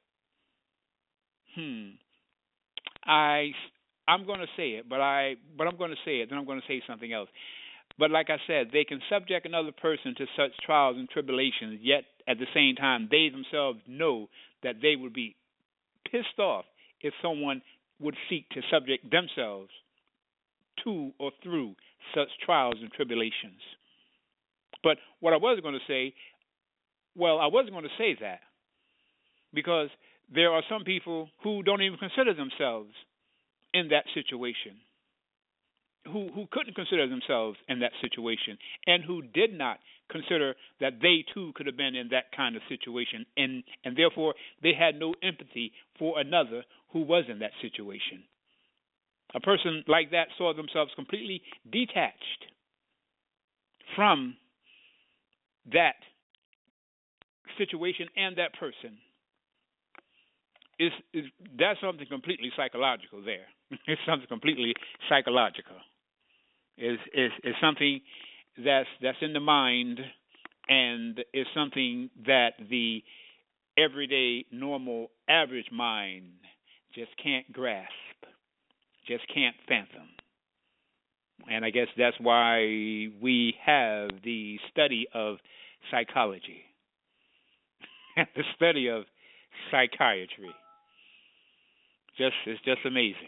hmm, I I'm going to say it, but I but I'm going to say it, then I'm going to say something else. But like I said, they can subject another person to such trials and tribulations, yet at the same time, they themselves know that they would be pissed off if someone would seek to subject themselves to or through such trials and tribulations. But what I was going to say, well, I wasn't going to say that because there are some people who don't even consider themselves in that situation. Who, who couldn't consider themselves in that situation and who did not consider that they too could have been in that kind of situation, and, and therefore they had no empathy for another who was in that situation. A person like that saw themselves completely detached from that situation and that person. It's, it's, that's something completely psychological there. It's something completely psychological. Is is is something that's that's in the mind, and is something that the everyday, normal, average mind just can't grasp, just can't fathom. And I guess that's why we have the study of psychology, the study of psychiatry. Just it's just amazing.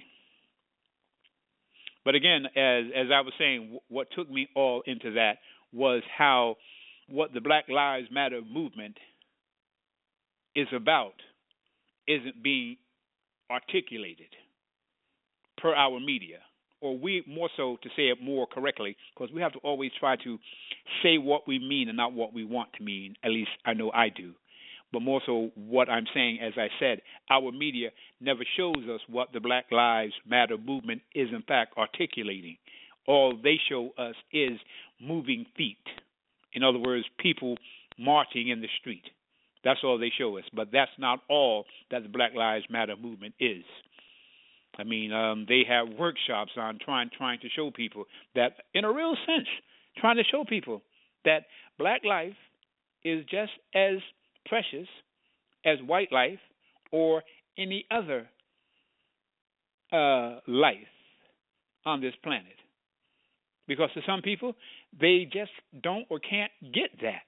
But again, as as I was saying, what took me all into that was how what the Black Lives Matter movement is about isn't being articulated per our media, or we more so to say it more correctly, because we have to always try to say what we mean and not what we want to mean. At least I know I do. But more so what I'm saying, as I said, our media never shows us what the Black Lives Matter movement is in fact articulating. All they show us is moving feet. In other words, people marching in the street. That's all they show us. But that's not all that the Black Lives Matter movement is. I mean, um, they have workshops on trying trying to show people that, in a real sense, trying to show people that black life is just as precious as white life or any other uh, life on this planet. Because to some people, they just don't or can't get that.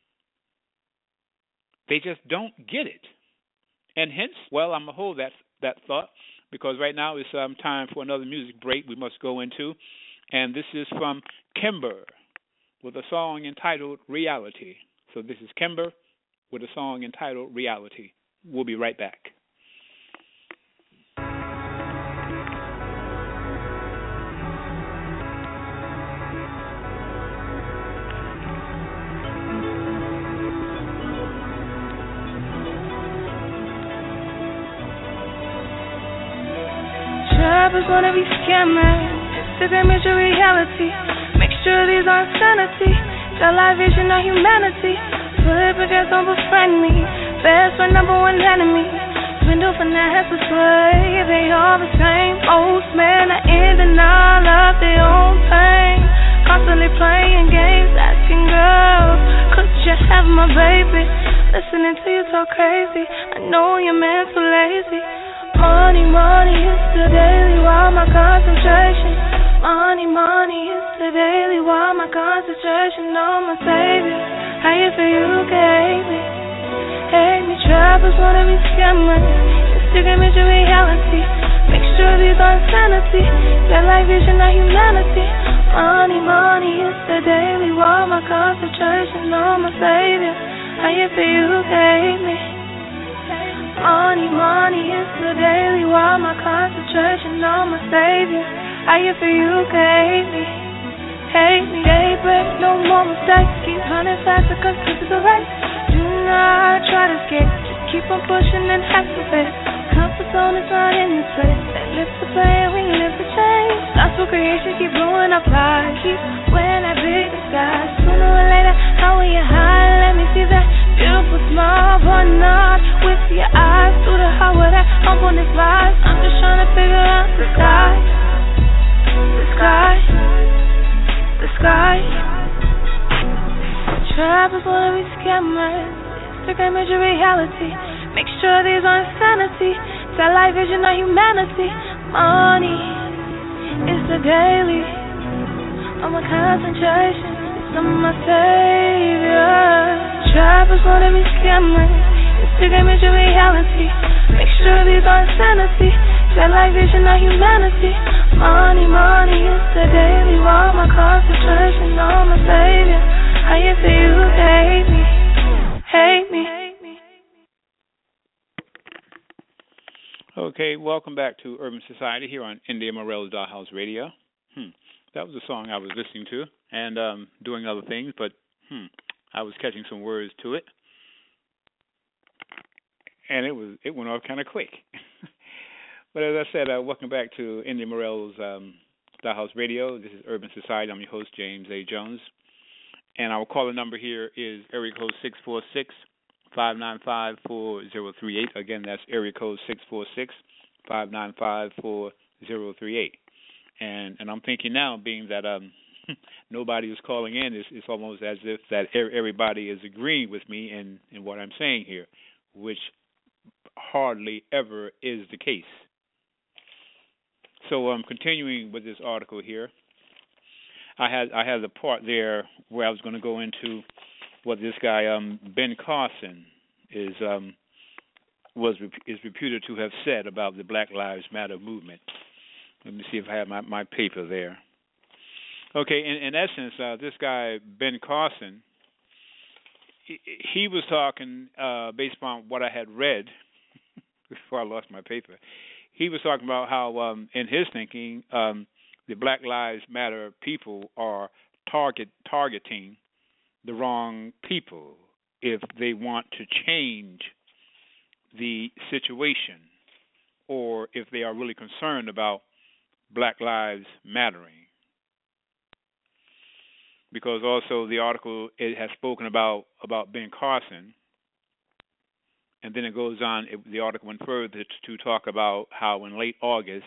They just don't get it. And hence, well, I'm going to hold that, that thought, because right now it's um, time for another music break we must go into. And this is from Kimber with a song entitled Reality. So this is Kimber with a song entitled Reality. We'll be right back. Trappers wanna be scammers. Instagram is your reality. Mixture of these are insanity. Got live vision of humanity. Flip against don't befriend me. Best friend, number one enemy. Swindle, finesse, persuade. They all the same. Most men are in denial of their own pain. Constantly playing games, asking girls, could you have my baby? Listening to you talk crazy. I know your man's too lazy. Money, money is the daily while my concentration. Money, money is the daily while my concentration on my savior. How you feel you gave me? Hate me, trappers wanna be scammers. Instagram is your reality. Mixture of these are insanity. Got like vision of humanity. Money, money is the daily while my concentration on my savior. How you feel you gave me? Money, money is the daily while my concentration on my savior. How you feel you gave me? Hate me, daybreak, no more mistakes. Keep running faster cause this is a race. Do not try to escape, just keep on pushing and have to face. Comfort zone is not in this place. They live to play and we live to change. Lost for creation, keep blowing up lies. Keep wearing that big disguise. Sooner or later, how will you hide? Let me see that beautiful smile, but not with your eyes. Through the heart with that hump on this life. I'm just trying to figure out the sky. The sky. The sky. Trappers wanna be scammers. Instagram is your reality. Make sure these are insanity. Satellite vision of humanity. Money is the daily of my concentration. It's on my savior. Trappers wanna be scammers. Instagram is your reality. Make sure these are insanity. Satellite vision of humanity. Money, money is the daily while my concentration on my savior. How you feel you hate me? Hate me. Okay, welcome back to Urban Society here on India Morel's Dollhouse Radio. Hmm, that was a song I was listening to and um, doing other things, but hmm, I was catching some words to it, and it was it went off kind of quick. But as I said, uh, welcome back to India Morel's um, Dollhouse Radio. This is Urban Society. I'm your host, James A. Jones, and our caller number here is area code six four six, five nine five, four zero three eight. Again, that's area code six four six, five nine five, four zero three eight. And and I'm thinking now, being that um, nobody is calling in, it's, it's almost as if that everybody is agreeing with me in, in what I'm saying here, which hardly ever is the case. So I'm um, continuing with this article here. I had I had the part there where I was going to go into what this guy um, Ben Carson is um, was is reputed to have said about the Black Lives Matter movement. Let me see if I have my, my paper there. Okay, in, in essence, uh, this guy Ben Carson, he, he was talking uh, based on what I had read before I lost my paper. He was talking about how, um, in his thinking, um, the Black Lives Matter people are target targeting the wrong people if they want to change the situation, or if they are really concerned about Black Lives Mattering. Because also the article, it has spoken about, about Ben Carson, and then it goes on, it, the article went further to talk about how in late August,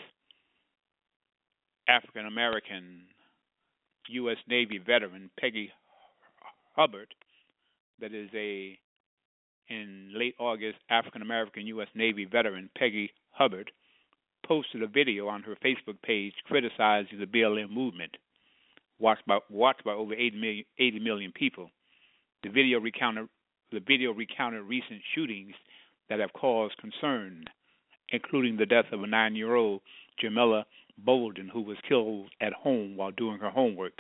African-American U S Navy veteran Peggy Hubbard, that is a, in late August, African-American U S Navy veteran Peggy Hubbard posted a video on her Facebook page criticizing the B L M movement, watched by, watched by over eighty million, eighty million people. The video recounted The video recounted recent shootings that have caused concern, including the death of a nine-year-old Jamila Bolden, who was killed at home while doing her homework.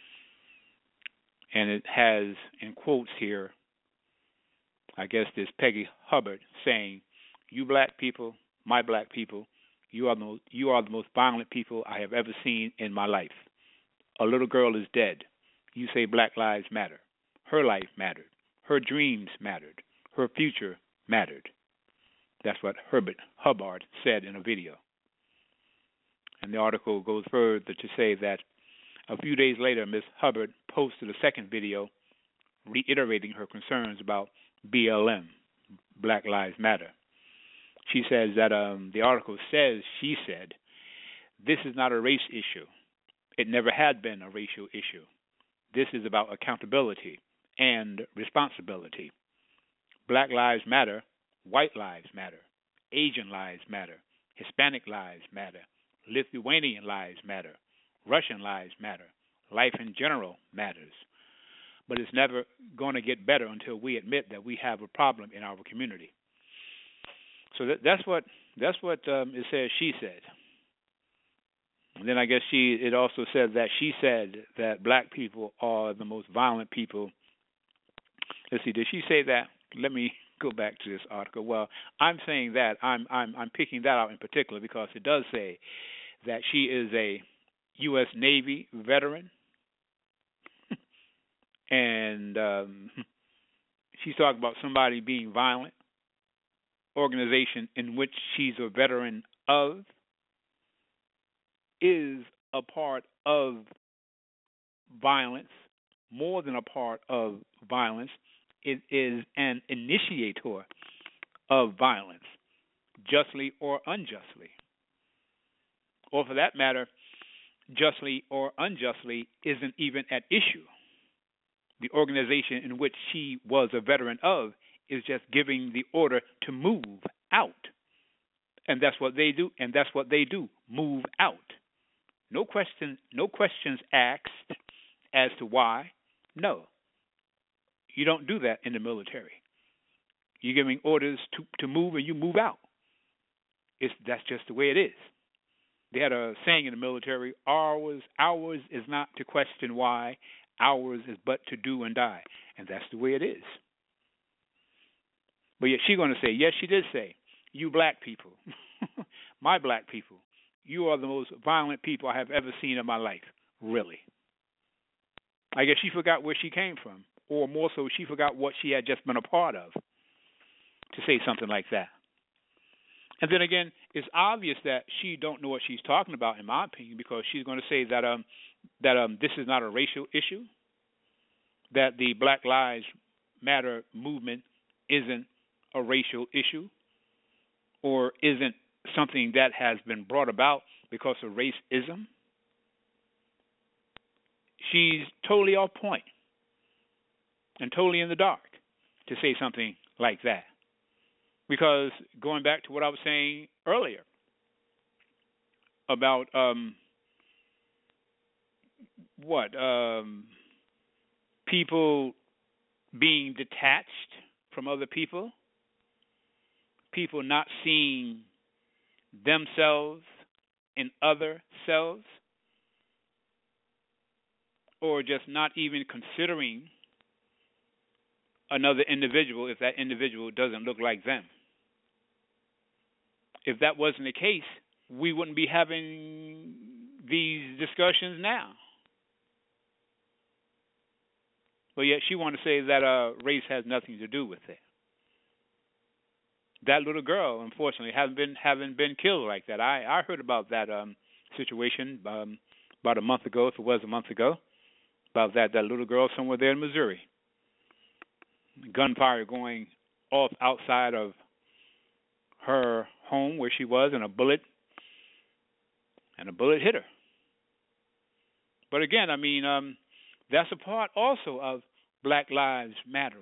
And it has, in quotes here, I guess this Peggy Hubbard saying, "You black people, my black people, you are the most, you are the most violent people I have ever seen in my life. A little girl is dead. You say Black Lives Matter. Her life mattered. Her dreams mattered. Her future mattered." That's what Herbert Hubbard said in a video. And the article goes further to say that a few days later, Miz Hubbard posted a second video reiterating her concerns about B L M, Black Lives Matter. She says that um, the article says, she said, this is not a race issue. It never had been a racial issue. This is about accountability and responsibility. Black lives matter, white lives matter, Asian lives matter, Hispanic lives matter, Lithuanian lives matter, Russian lives matter, life in general matters. But it's never going to get better until we admit that we have a problem in our community. So that, that's what that's what um, it says. She said. And then I guess she it also said that she said that black people are the most violent people. Let's see, did she say that? Let me go back to this article. Well, I'm saying that I'm I'm I'm picking that out in particular because it does say that she is a U S Navy veteran, and um, she's talking about somebody being violent. Organization in which she's a veteran of is a part of violence, more than a part of violence. It is an initiator of violence, justly or unjustly. Or for that matter, justly or unjustly isn't even at issue. The organization in which she was a veteran of is just giving the order to move out. And that's what they do, and that's what they do, move out. No question, no questions asked as to why. No. You don't do that in the military. You're giving orders to, to move and you move out. It's, that's just the way it is. They had a saying in the military, ours, ours is not to question why, ours is but to do and die. And that's the way it is. But yet she's going to say, yes, she did say, you black people, my black people, you are the most violent people I have ever seen in my life. Really. I guess she forgot where she came from, or more so, she forgot what she had just been a part of to say something like that. And then again, it's obvious that she don't know what she's talking about, in my opinion, because she's going to say that um that um this is not a racial issue, that the Black Lives Matter movement isn't a racial issue, or isn't something that has been brought about because of racism. She's totally off point and totally in the dark to say something like that. Because going back to what I was saying earlier about um, what um, people being detached from other people, people not seeing themselves in other selves, or just not even considering another individual if that individual doesn't look like them. If that wasn't the case, we wouldn't be having these discussions now. But yet she wanted to say that uh, race has nothing to do with it. That little girl, unfortunately, hasn't been haven't been killed like that. I, I heard about that um, situation um, about a month ago, if it was a month ago, about that, that little girl somewhere there in Missouri. Gunfire going off outside of her home where she was, and a bullet, and a bullet hit her. But again, I mean, um, that's a part also of Black Lives Mattering.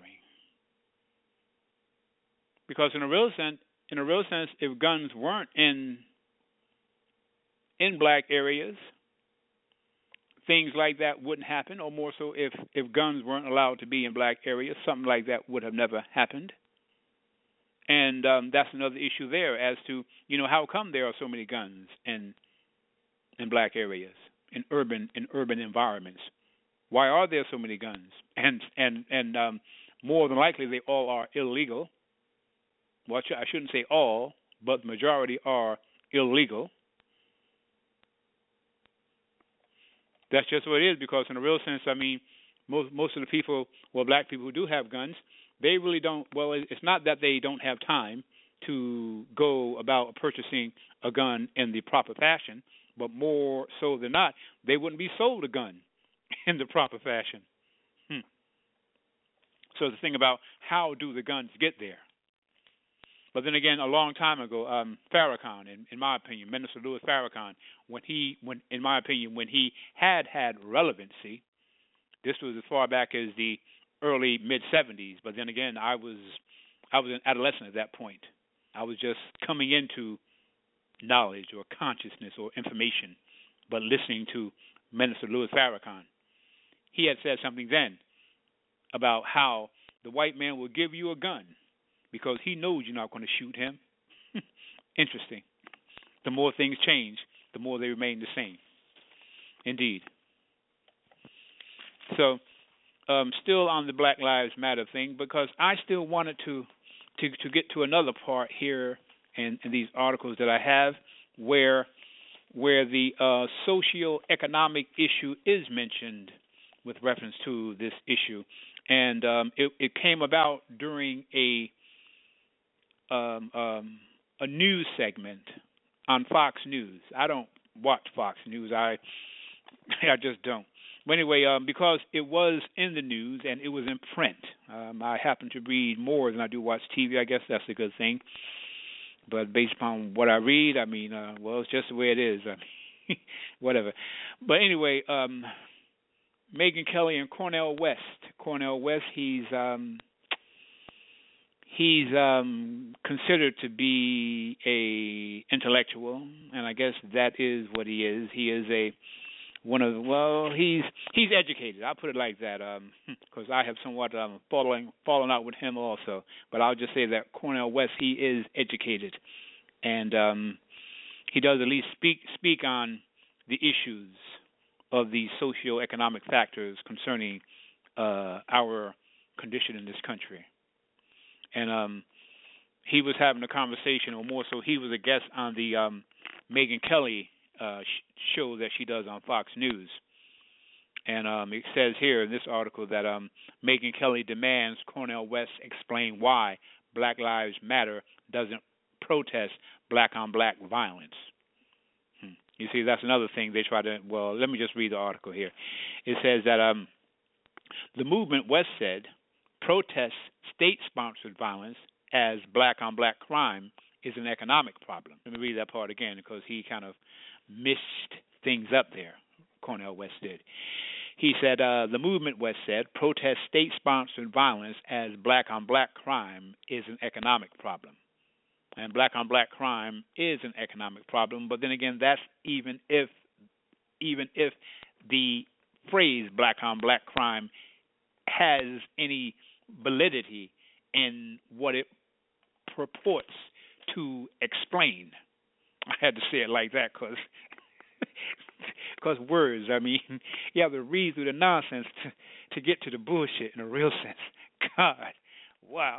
Because in a real sense, in a real sense, if guns weren't in in black areas, things like that wouldn't happen, or more so, if, if guns weren't allowed to be in black areas, something like that would have never happened. And um, that's another issue there as to, you know, how come there are so many guns in in black areas, in urban in urban environments? Why are there so many guns? And and and um, more than likely, they all are illegal. Well, I shouldn't say all, but the majority are illegal. That's just what it is, because in a real sense, I mean, most most of the people, well, black people who do have guns, they really don't, well, it's not that they don't have time to go about purchasing a gun in the proper fashion, but more so than not, they wouldn't be sold a gun in the proper fashion. Hmm. So the thing about how do the guns get there? But then again, a long time ago, um, Farrakhan, in, in my opinion, Minister Louis Farrakhan, when he, when in my opinion, when he had had relevancy, this was as far back as the early mid seventies. But then again, I was I was an adolescent at that point. I was just coming into knowledge or consciousness or information, but listening to Minister Louis Farrakhan. He had said something then about how the white man will give you a gun because he knows you're not going to shoot him. Interesting. The more things change, the more they remain the same. Indeed. So, um, still on the Black Lives Matter thing, because I still wanted to to, to get to another part here in, in these articles that I have where where the uh, socio-economic issue is mentioned with reference to this issue. And um, it, it came about during a um, um, a news segment on Fox News. I don't watch Fox News. I I just don't. But anyway, um, because it was in the news and it was in print, um, I happen to read more than I do watch T V. I guess that's a good thing. But based upon what I read, I mean, uh, well, it's just the way it is. I mean, whatever. But anyway, um, Megyn Kelly and Cornel West. Cornel West, he's um, he's um, considered to be a intellectual, and I guess that is what he is. He is a one of the, well, he's he's educated. I'll put it like that, because um, I have somewhat um, fallen fallen out with him also. But I'll just say that Cornel West, he is educated, and um, he does at least speak speak on the issues of the socio-economic factors concerning uh, our condition in this country. And um, he was having a conversation, or more so, he was a guest on the um, Megyn Kelly uh, sh- show that she does on Fox News. And um, it says here in this article that um, Megyn Kelly demands Cornel West explain why Black Lives Matter doesn't protest black-on-black violence. Hmm. You see, that's another thing they try to, well, let me just read the article here. It says that um, the movement, West said, protests state-sponsored violence as black-on-black crime is an economic problem. Let me read that part again because he kind of missed things up there, Cornel West did. He said, uh, the movement, West said, protests state-sponsored violence as black-on-black crime is an economic problem. And black-on-black crime is an economic problem, but then again, that's even if even if the phrase black-on-black crime has any validity in what it purports to explain. I had to say it like that because because words, I mean, you have to read through the nonsense to, to get to the bullshit in a real sense. God, wow.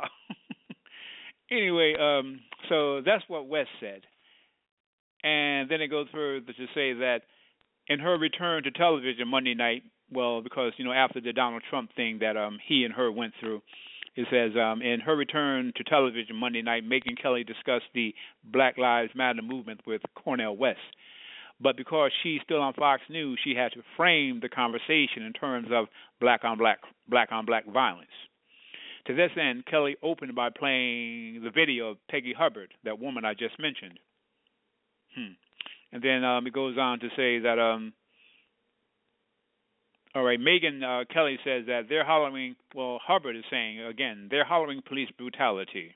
Anyway, um, so that's what West said. And then it goes further to say that in her return to television Monday night, well, because, you know, after the Donald Trump thing that um, he and her went through, it says, um, in her return to television Monday night, Megyn Kelly discussed the Black Lives Matter movement with Cornel West. But because she's still on Fox News, she had to frame the conversation in terms of black-on-black, black-on-black violence. To this end, Kelly opened by playing the video of Peggy Hubbard, that woman I just mentioned. Hmm. And then um, it goes on to say that, um, all right, Megyn uh, Kelly says that they're hollering, well, Hubbard is saying, again, they're hollering police brutality.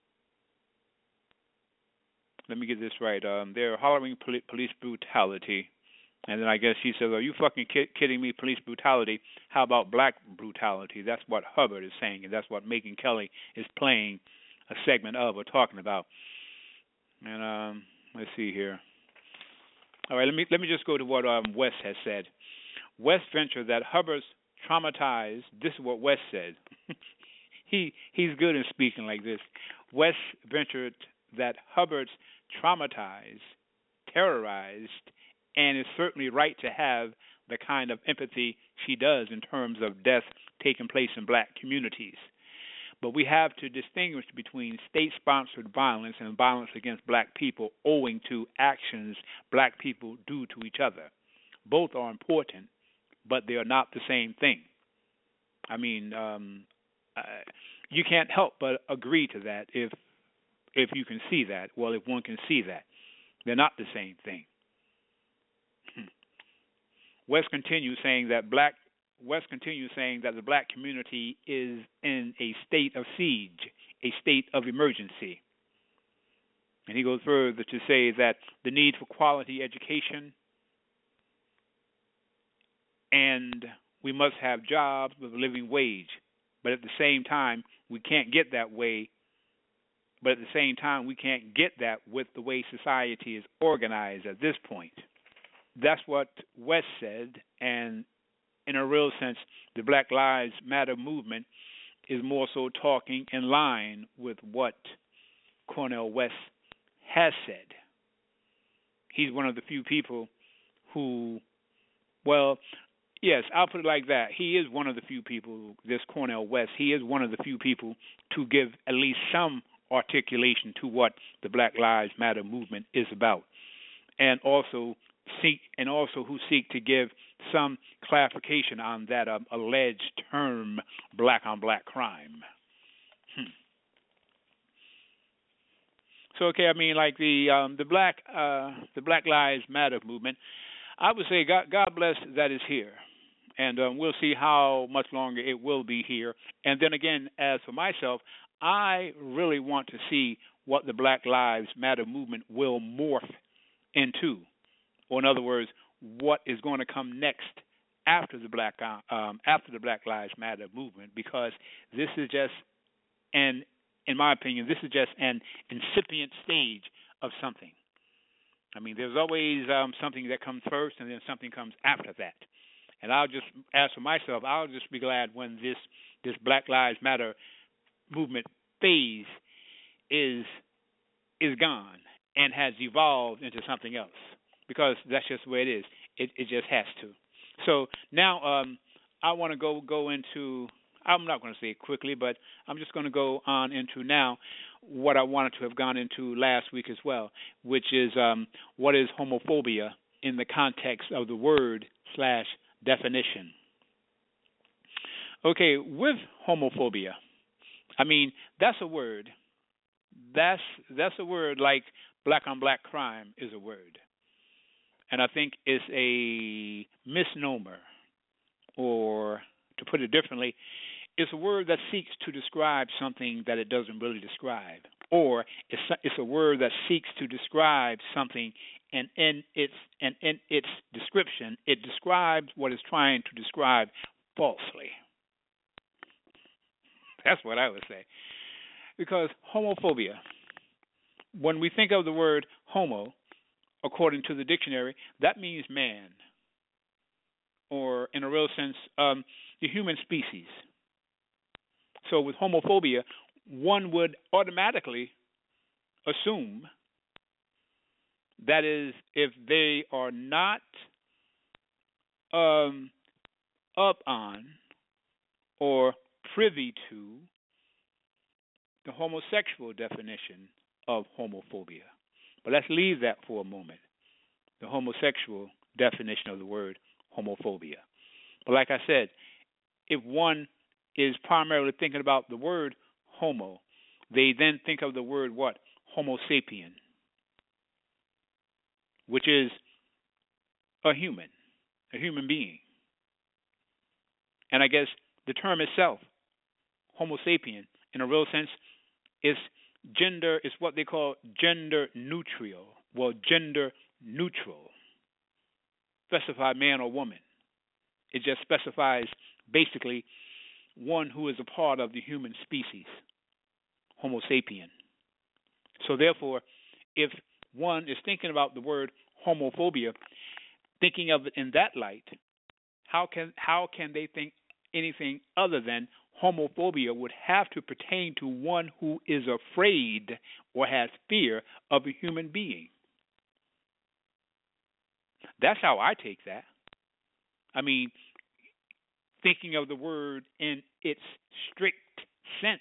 Let me get this right. Um, they're hollering poli- police brutality. And then I guess she says, are you fucking ki- kidding me, police brutality? How about black brutality? That's what Hubbard is saying, and that's what Megyn Kelly is playing a segment of or talking about. And um, let's see here. All right, let me let me just go to what um, West has said. West ventured that Hubbard's traumatized. This is what West said. he he's good in speaking like this. West ventured that Hubbard's traumatized, terrorized, and is certainly right to have the kind of empathy she does in terms of death taking place in black communities. But we have to distinguish between state-sponsored violence and violence against black people owing to actions black people do to each other. Both are important, but they are not the same thing. I mean, um, uh, you can't help but agree to that if if you can see that. Well, if one can see that, they're not the same thing. West continues saying that black West continues saying that the black community is in a state of siege, a state of emergency. And he goes further to say that the need for quality education, and we must have jobs with a living wage. But at the same time, we can't get that way. But at the same time, we can't get that with the way society is organized at this point. That's what West said, and in a real sense, the Black Lives Matter movement is more so talking in line with what Cornel West has said. He's one of the few people who, well, yes, I'll put it like that. He is one of the few people, this Cornel West, he is one of the few people to give at least some articulation to what the Black Lives Matter movement is about, and also seek and also who seek to give some clarification on that um, alleged term black on black crime. Hmm. So okay, I mean like the um, the black uh, the Black Lives Matter movement, I would say God, God bless that is here, and um, we'll see how much longer it will be here. And then again, as for myself, I really want to see what the Black Lives Matter movement will morph into. Or in other words, what is going to come next after the Black um, after the Black Lives Matter movement? Because this is just an, in my opinion, this is just an incipient stage of something. I mean, there's always um, something that comes first, and then something comes after that. And I'll just, as for myself, I'll just be glad when this this Black Lives Matter movement phase is is gone and has evolved into something else. Because that's just the way it is. It it just has to. So now um, I want to go go into, I'm not going to say it quickly, but I'm just going to go on into now what I wanted to have gone into last week as well, which is um, what is homophobia in the context of the word slash definition. Okay, with homophobia, I mean, that's a word. That's that's a word like black on black crime is a word. And I think it's a misnomer, or to put it differently, it's a word that seeks to describe something that it doesn't really describe, or it's it's a word that seeks to describe something, and in its and in its description, it describes what it's trying to describe falsely. That's what I would say, because homophobia, when we think of the word homo, according to the dictionary, that means man, or in a real sense, um, the human species. So with homophobia, one would automatically assume that is, if they are not um, up on or privy to the homosexual definition of homophobia. But let's leave that for a moment, the homosexual definition of the word homophobia. But like I said, if one is primarily thinking about the word homo, they then think of the word what? Homo sapien, which is a human, a human being. And I guess the term itself, Homo sapien, in a real sense, is gender, is what they call gender neutral. Well, gender neutral. Specify man or woman. It just specifies basically one who is a part of the human species, Homo sapien. So therefore, if one is thinking about the word homophobia, thinking of it in that light, how can how can they think anything other than homophobia would have to pertain to one who is afraid or has fear of a human being? That's how I take that. I mean, thinking of the word in its strict sense,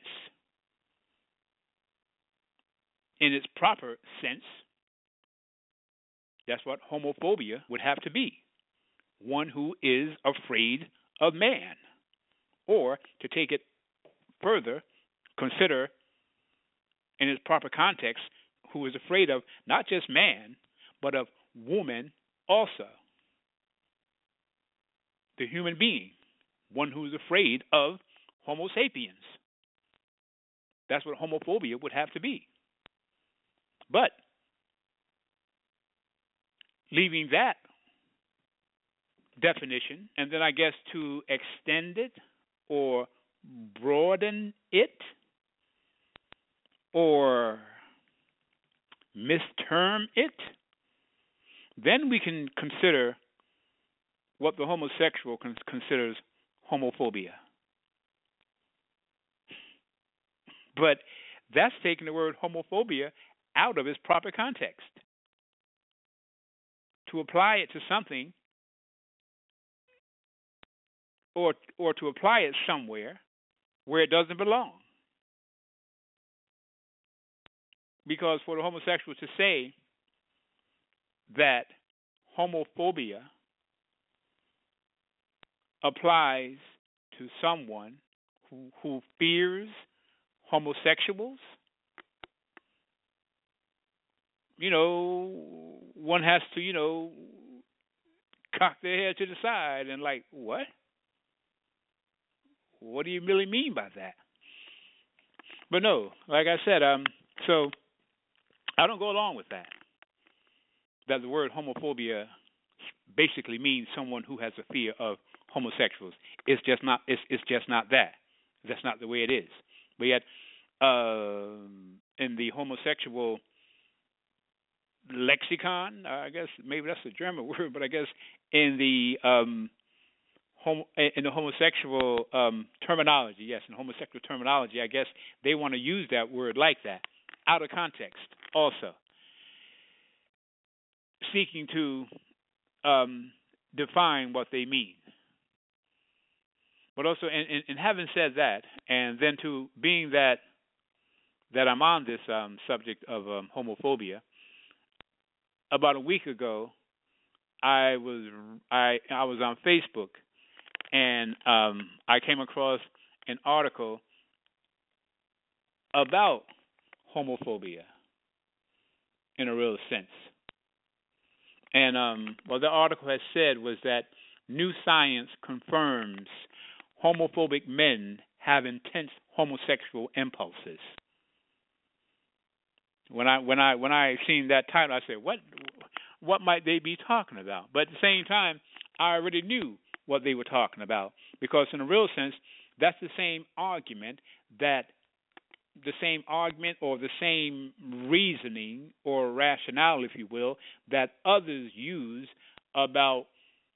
in its proper sense, that's what homophobia would have to be. One who is afraid of man. Or, to take it further, consider in its proper context, who is afraid of not just man, but of woman also. The human being, one who is afraid of Homo sapiens. That's what homophobia would have to be. But, leaving that definition, and then I guess to extend it or broaden it or misterm it, then we can consider what the homosexual con- considers homophobia. But that's taking the word homophobia out of its proper context. To apply it to something or or to apply it somewhere where it doesn't belong. Because for the homosexual to say that homophobia applies to someone who, who fears homosexuals, you know, one has to, you know, cock their head to the side and like, what? What do you really mean by that? But no, like I said, um, so I don't go along with that. That the word homophobia basically means someone who has a fear of homosexuals. It's just not. It's it's just not that. That's not the way it is. But yet, uh, in the homosexual lexicon, uh, I guess maybe that's a German word, but I guess in the um, homo, in the homosexual um, terminology, yes, in homosexual terminology, I guess they want to use that word like that, out of context, also seeking to um, define what they mean. But also, and, and having said that, and then to being that that I'm on this um, subject of um, homophobia, about a week ago, I was I I was on Facebook, and um, I came across an article about homophobia in a real sense. And um, what the article has said was that new science confirms homophobic men have intense homosexual impulses. When I when I when I seen that title, I said, "What what might they be talking about?" But at the same time, I already knew what they were talking about, because in a real sense, that's the same argument that the same argument or the same reasoning or rationale, if you will, that others use about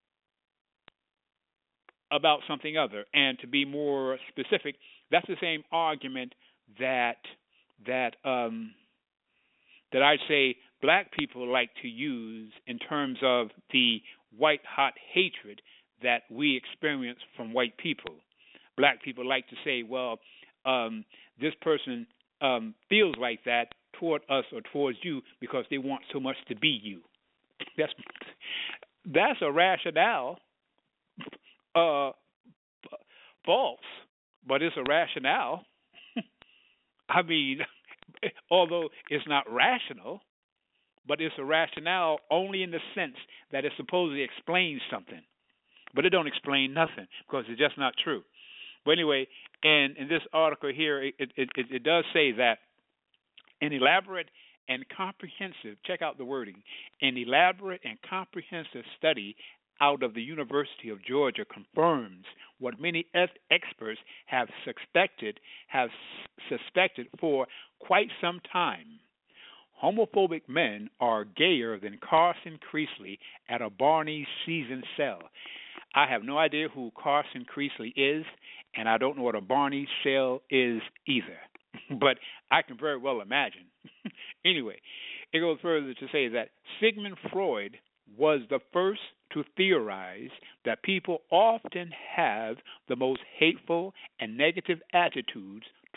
about something other. And to be more specific, that's the same argument that that um, that I'd say black people like to use in terms of the white hot hatred that we experience from white people. Black people like to say, well, um, this person um, feels like that toward us or towards you because they want so much to be you. That's that's a rationale. Uh, false, but it's a rationale. I mean, although it's not rational, but it's a rationale only in the sense that it supposedly explains something, but it don't explain nothing because it's just not true. But anyway, in, in this article here, it, it, it, it does say that an elaborate and comprehensive, check out the wording, an elaborate and comprehensive study out of the University of Georgia confirms what many experts have suspected have suspected for quite some time. Homophobic men are gayer than Carson Creasley at a Barney season cell. I have no idea who Carson Creasley is, and I don't know what a Barney cell is either. But I can very well imagine. Anyway, it goes further to say that Sigmund Freud was the first to theorize that people often have the most hateful and negative attitudes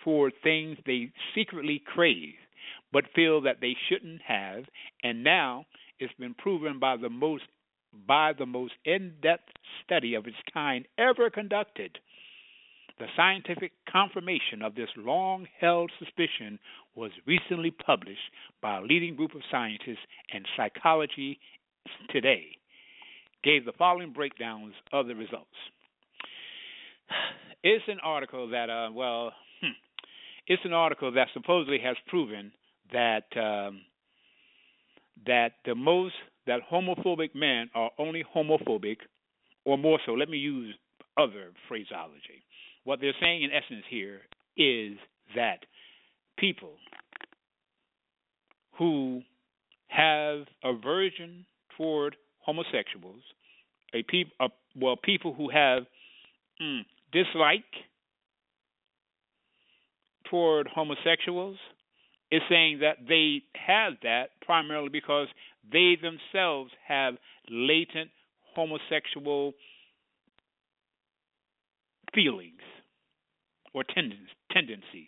toward things they secretly crave but feel that they shouldn't have, and now it's been proven by the most by the most in-depth study of its kind ever conducted. The scientific confirmation of this long-held suspicion was recently published by a leading group of scientists in Psychology Today. Gave the following breakdowns of the results. It's an article that, uh, well, hmm, it's an article that supposedly has proven that um, that the most that homophobic men are only homophobic, or more so. Let me use other phraseology. What they're saying in essence here is that people who have aversion toward homosexuals, a peop, a, well, people who have mm, dislike toward homosexuals, is saying that they have that primarily because they themselves have latent homosexual feelings or tendens, tendencies,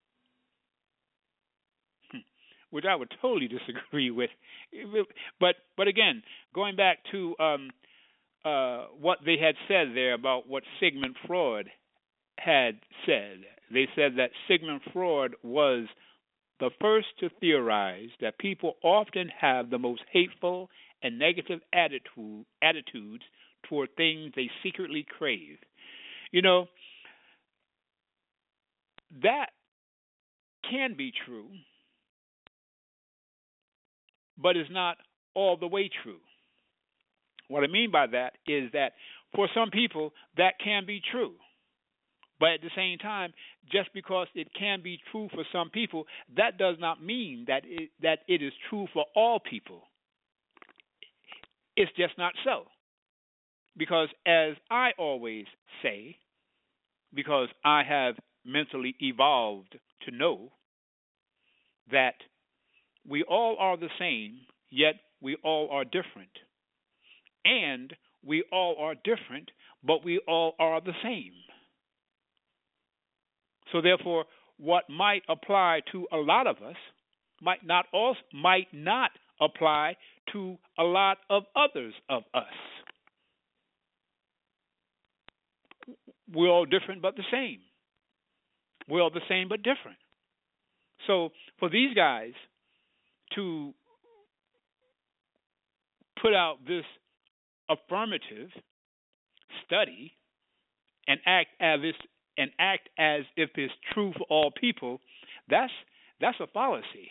which I would totally disagree with. But but again, going back to um, uh, what they had said there about what Sigmund Freud had said, they said that Sigmund Freud was the first to theorize that people often have the most hateful and negative attitude, attitudes toward things they secretly crave. You know, that can be true, but is not all the way true. What I mean by that is that for some people, that can be true. But at the same time, just because it can be true for some people, that does not mean that it, that it is true for all people. It's just not so. Because as I always say, because I have mentally evolved to know that we all are the same, yet we all are different. And we all are different, but we all are the same. So therefore, what might apply to a lot of us might not also, might not apply to a lot of others of us. We're all different but the same. We're all the same but different. So for these guys to put out this affirmative study and act as if and act as if it's true for all people, that's that's a fallacy.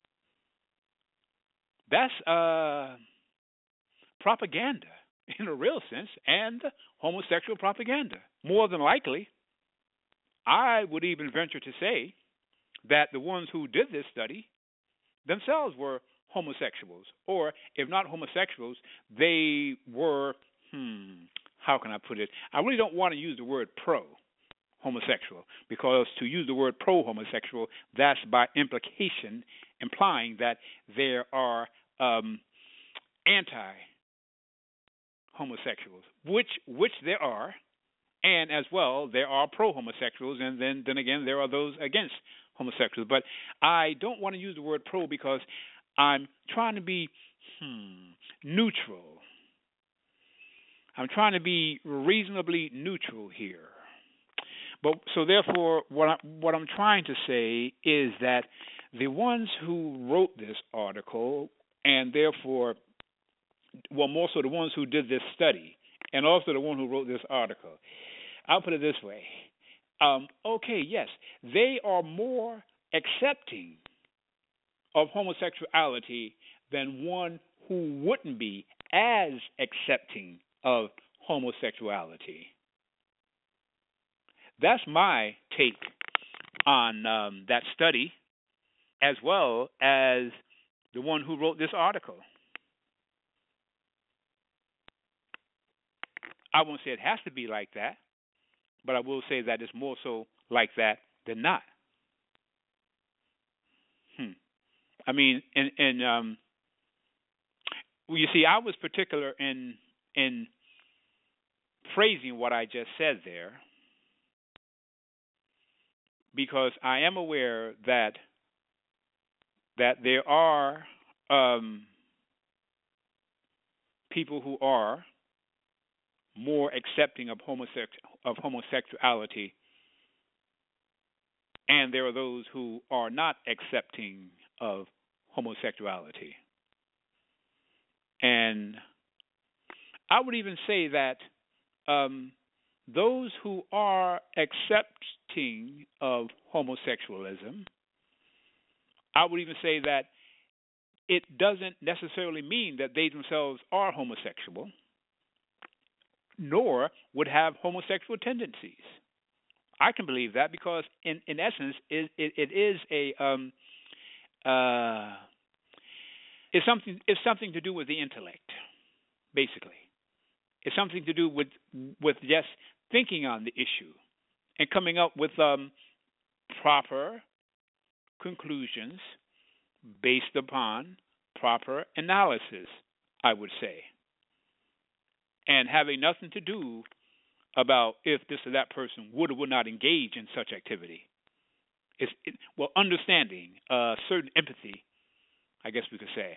That's uh, propaganda in a real sense, and homosexual propaganda. More than likely, I would even venture to say that the ones who did this study themselves were homosexuals, or if not homosexuals, they were, hmm, how can I put it? I really don't want to use the word pro homosexual, because to use the word pro-homosexual, that's by implication implying that there are um, anti-homosexuals, which which there are, and as well there are pro-homosexuals, and then, then again there are those against homosexuals. But I don't want to use the word pro because I'm trying to be hmm, neutral. I'm trying to be reasonably neutral here. But so therefore, what I, what I'm trying to say is that the ones who wrote this article, and therefore, well, more so the ones who did this study, and also the one who wrote this article, I'll put it this way. Um, okay, yes, they are more accepting of homosexuality than one who wouldn't be as accepting of homosexuality. That's my take on um, that study, as well as the one who wrote this article. I won't say it has to be like that, but I will say that it's more so like that than not. Hmm. I mean, and, and um, well, you see, I was particular in in phrasing what I just said there, because I am aware that that there are um, people who are more accepting of, homosex- of homosexuality, and there are those who are not accepting of homosexuality. And I would even say that um, those who are accepting of homosexualism, I would even say that it doesn't necessarily mean that they themselves are homosexual, nor would have homosexual tendencies. I can believe that because, in, in essence, it, it, it is a um, uh, it's something it's something to do with the intellect, basically. It's something to do with with just thinking on the issue and coming up with um, proper conclusions based upon proper analysis, I would say, and having nothing to do about if this or that person would or would not engage in such activity. It's, it, well, understanding, uh, certain empathy, I guess we could say.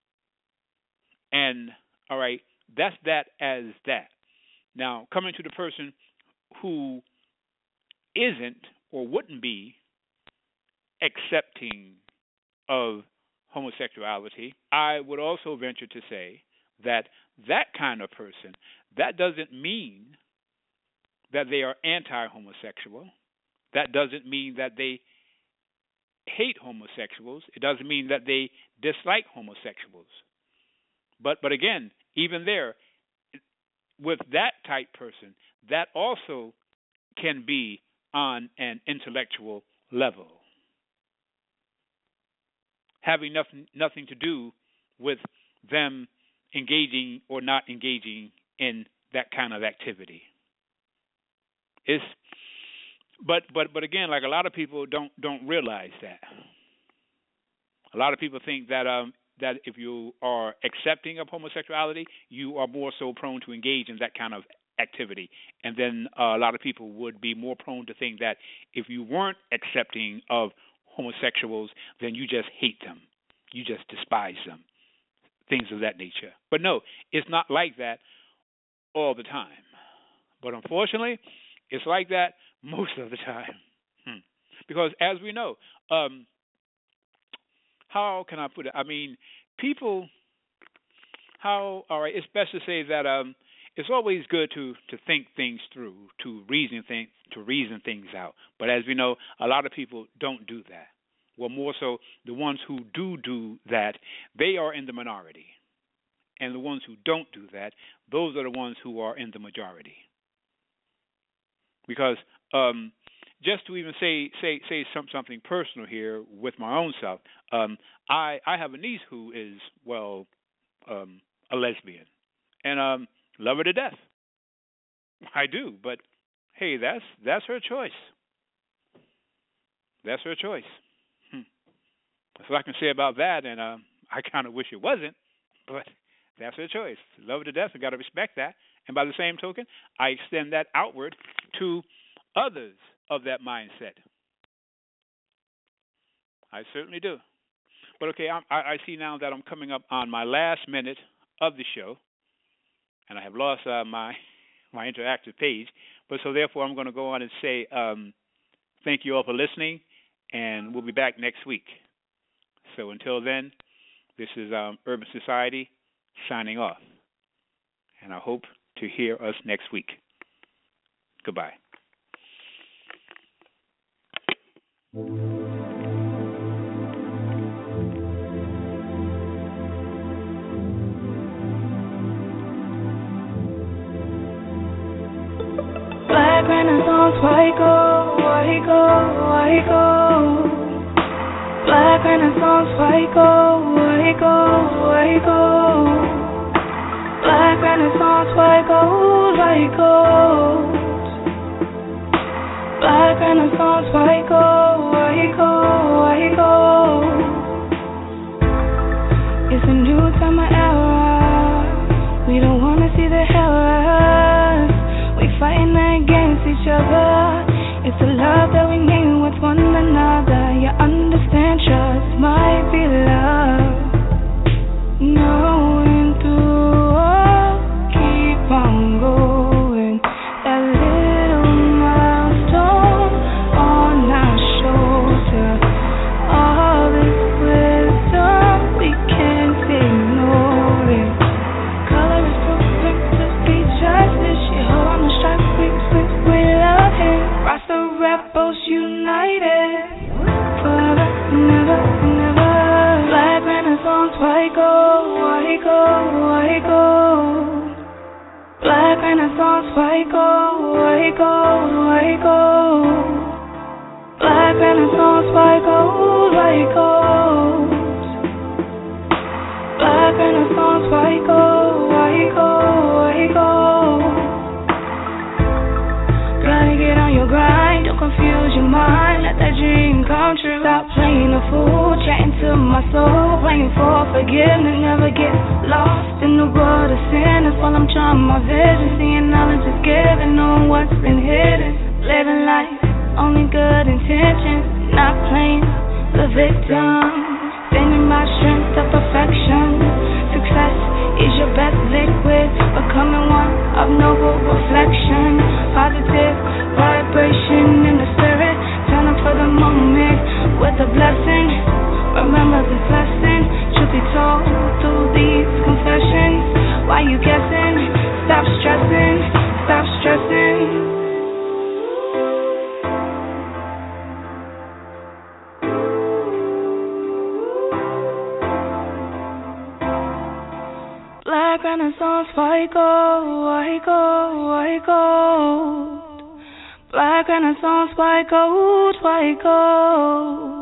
And, all right, that's that as that. Now, coming to the person who isn't or wouldn't be accepting of homosexuality, I would also venture to say that that kind of person, that doesn't mean that they are anti-homosexual. That doesn't mean that they hate homosexuals. It doesn't mean that they dislike homosexuals. But but again, even there, with that type person, that also can be on an intellectual level, having nothing nothing to do with them engaging or not engaging in that kind of activity. It's, but but but again, like a lot of people don't don't realize that. A lot of people think that um that if you are accepting of homosexuality, you are more so prone to engage in that kind of activity. And then uh, a lot of people would be more prone to think that if you weren't accepting of homosexuals, then you just hate them, you just despise them, things of that nature. But no, it's not like that all the time. But unfortunately, it's like that most of the time. Hmm. Because as we know, um, how can I put it? I mean, people, how, all right, it's best to say that um, it's always good to, to think things through, to reason things, to reason things out. But as we know, a lot of people don't do that. Well, more so, the ones who do do that, they are in the minority. And the ones who don't do that, those are the ones who are in the majority. Because um, just to even say say say some, something personal here with my own self, um, I I have a niece who is well um, a lesbian, and um, love her to death. I do, but hey, that's that's her choice. That's her choice. Hmm. That's what I can say about that, and um, I kind of wish it wasn't, but that's her choice. Love her to death. I got to respect that. And by the same token, I extend that outward to others of that mindset. I certainly do. But okay, I, I see now that I'm coming up on my last minute of the show, and I have lost uh, my my interactive page. But so therefore, I'm going to go on and say um, thank you all for listening, and we'll be back next week. So until then, this is um, Urban Society signing off, and I hope to hear us next week. Goodbye. Black Renaissance, why he go, why he go, why he go? Black Renaissance, why he go, why he go, why he go? Black Renaissance, why he goes, why he goes? Black Renaissance, why he go, why he go, why he goes? It's a new time of era. We don't wanna see the hell. We fighting against each other. It's the love that we need. What's one white gold, white gold, white gold. Black Renaissance, white gold, white gold, white gold. Black Renaissance, white gold, white gold. Black Renaissance, white gold, white gold, white gold. Gotta get on your grind, don't confuse your mind, let that dream come true. Stop playing the fool, chatting to my soul, praying for forgiveness, never get lost in the world of sinners. While I'm trying my vision, seeing knowledge is given, knowing what's been hidden. Living life, only good intentions, not playing the victim. Spending my strength to perfection. Success is your best liquid, becoming one of noble reflection. Positive vibration in the spirit, turn up for the moment with a blessing. Remember this lesson, truth be told through these confessions. Why you guessing? Stop stressing, stop stressing. Black Renaissance, white gold, white gold, white gold. Black Renaissance, white gold, white gold.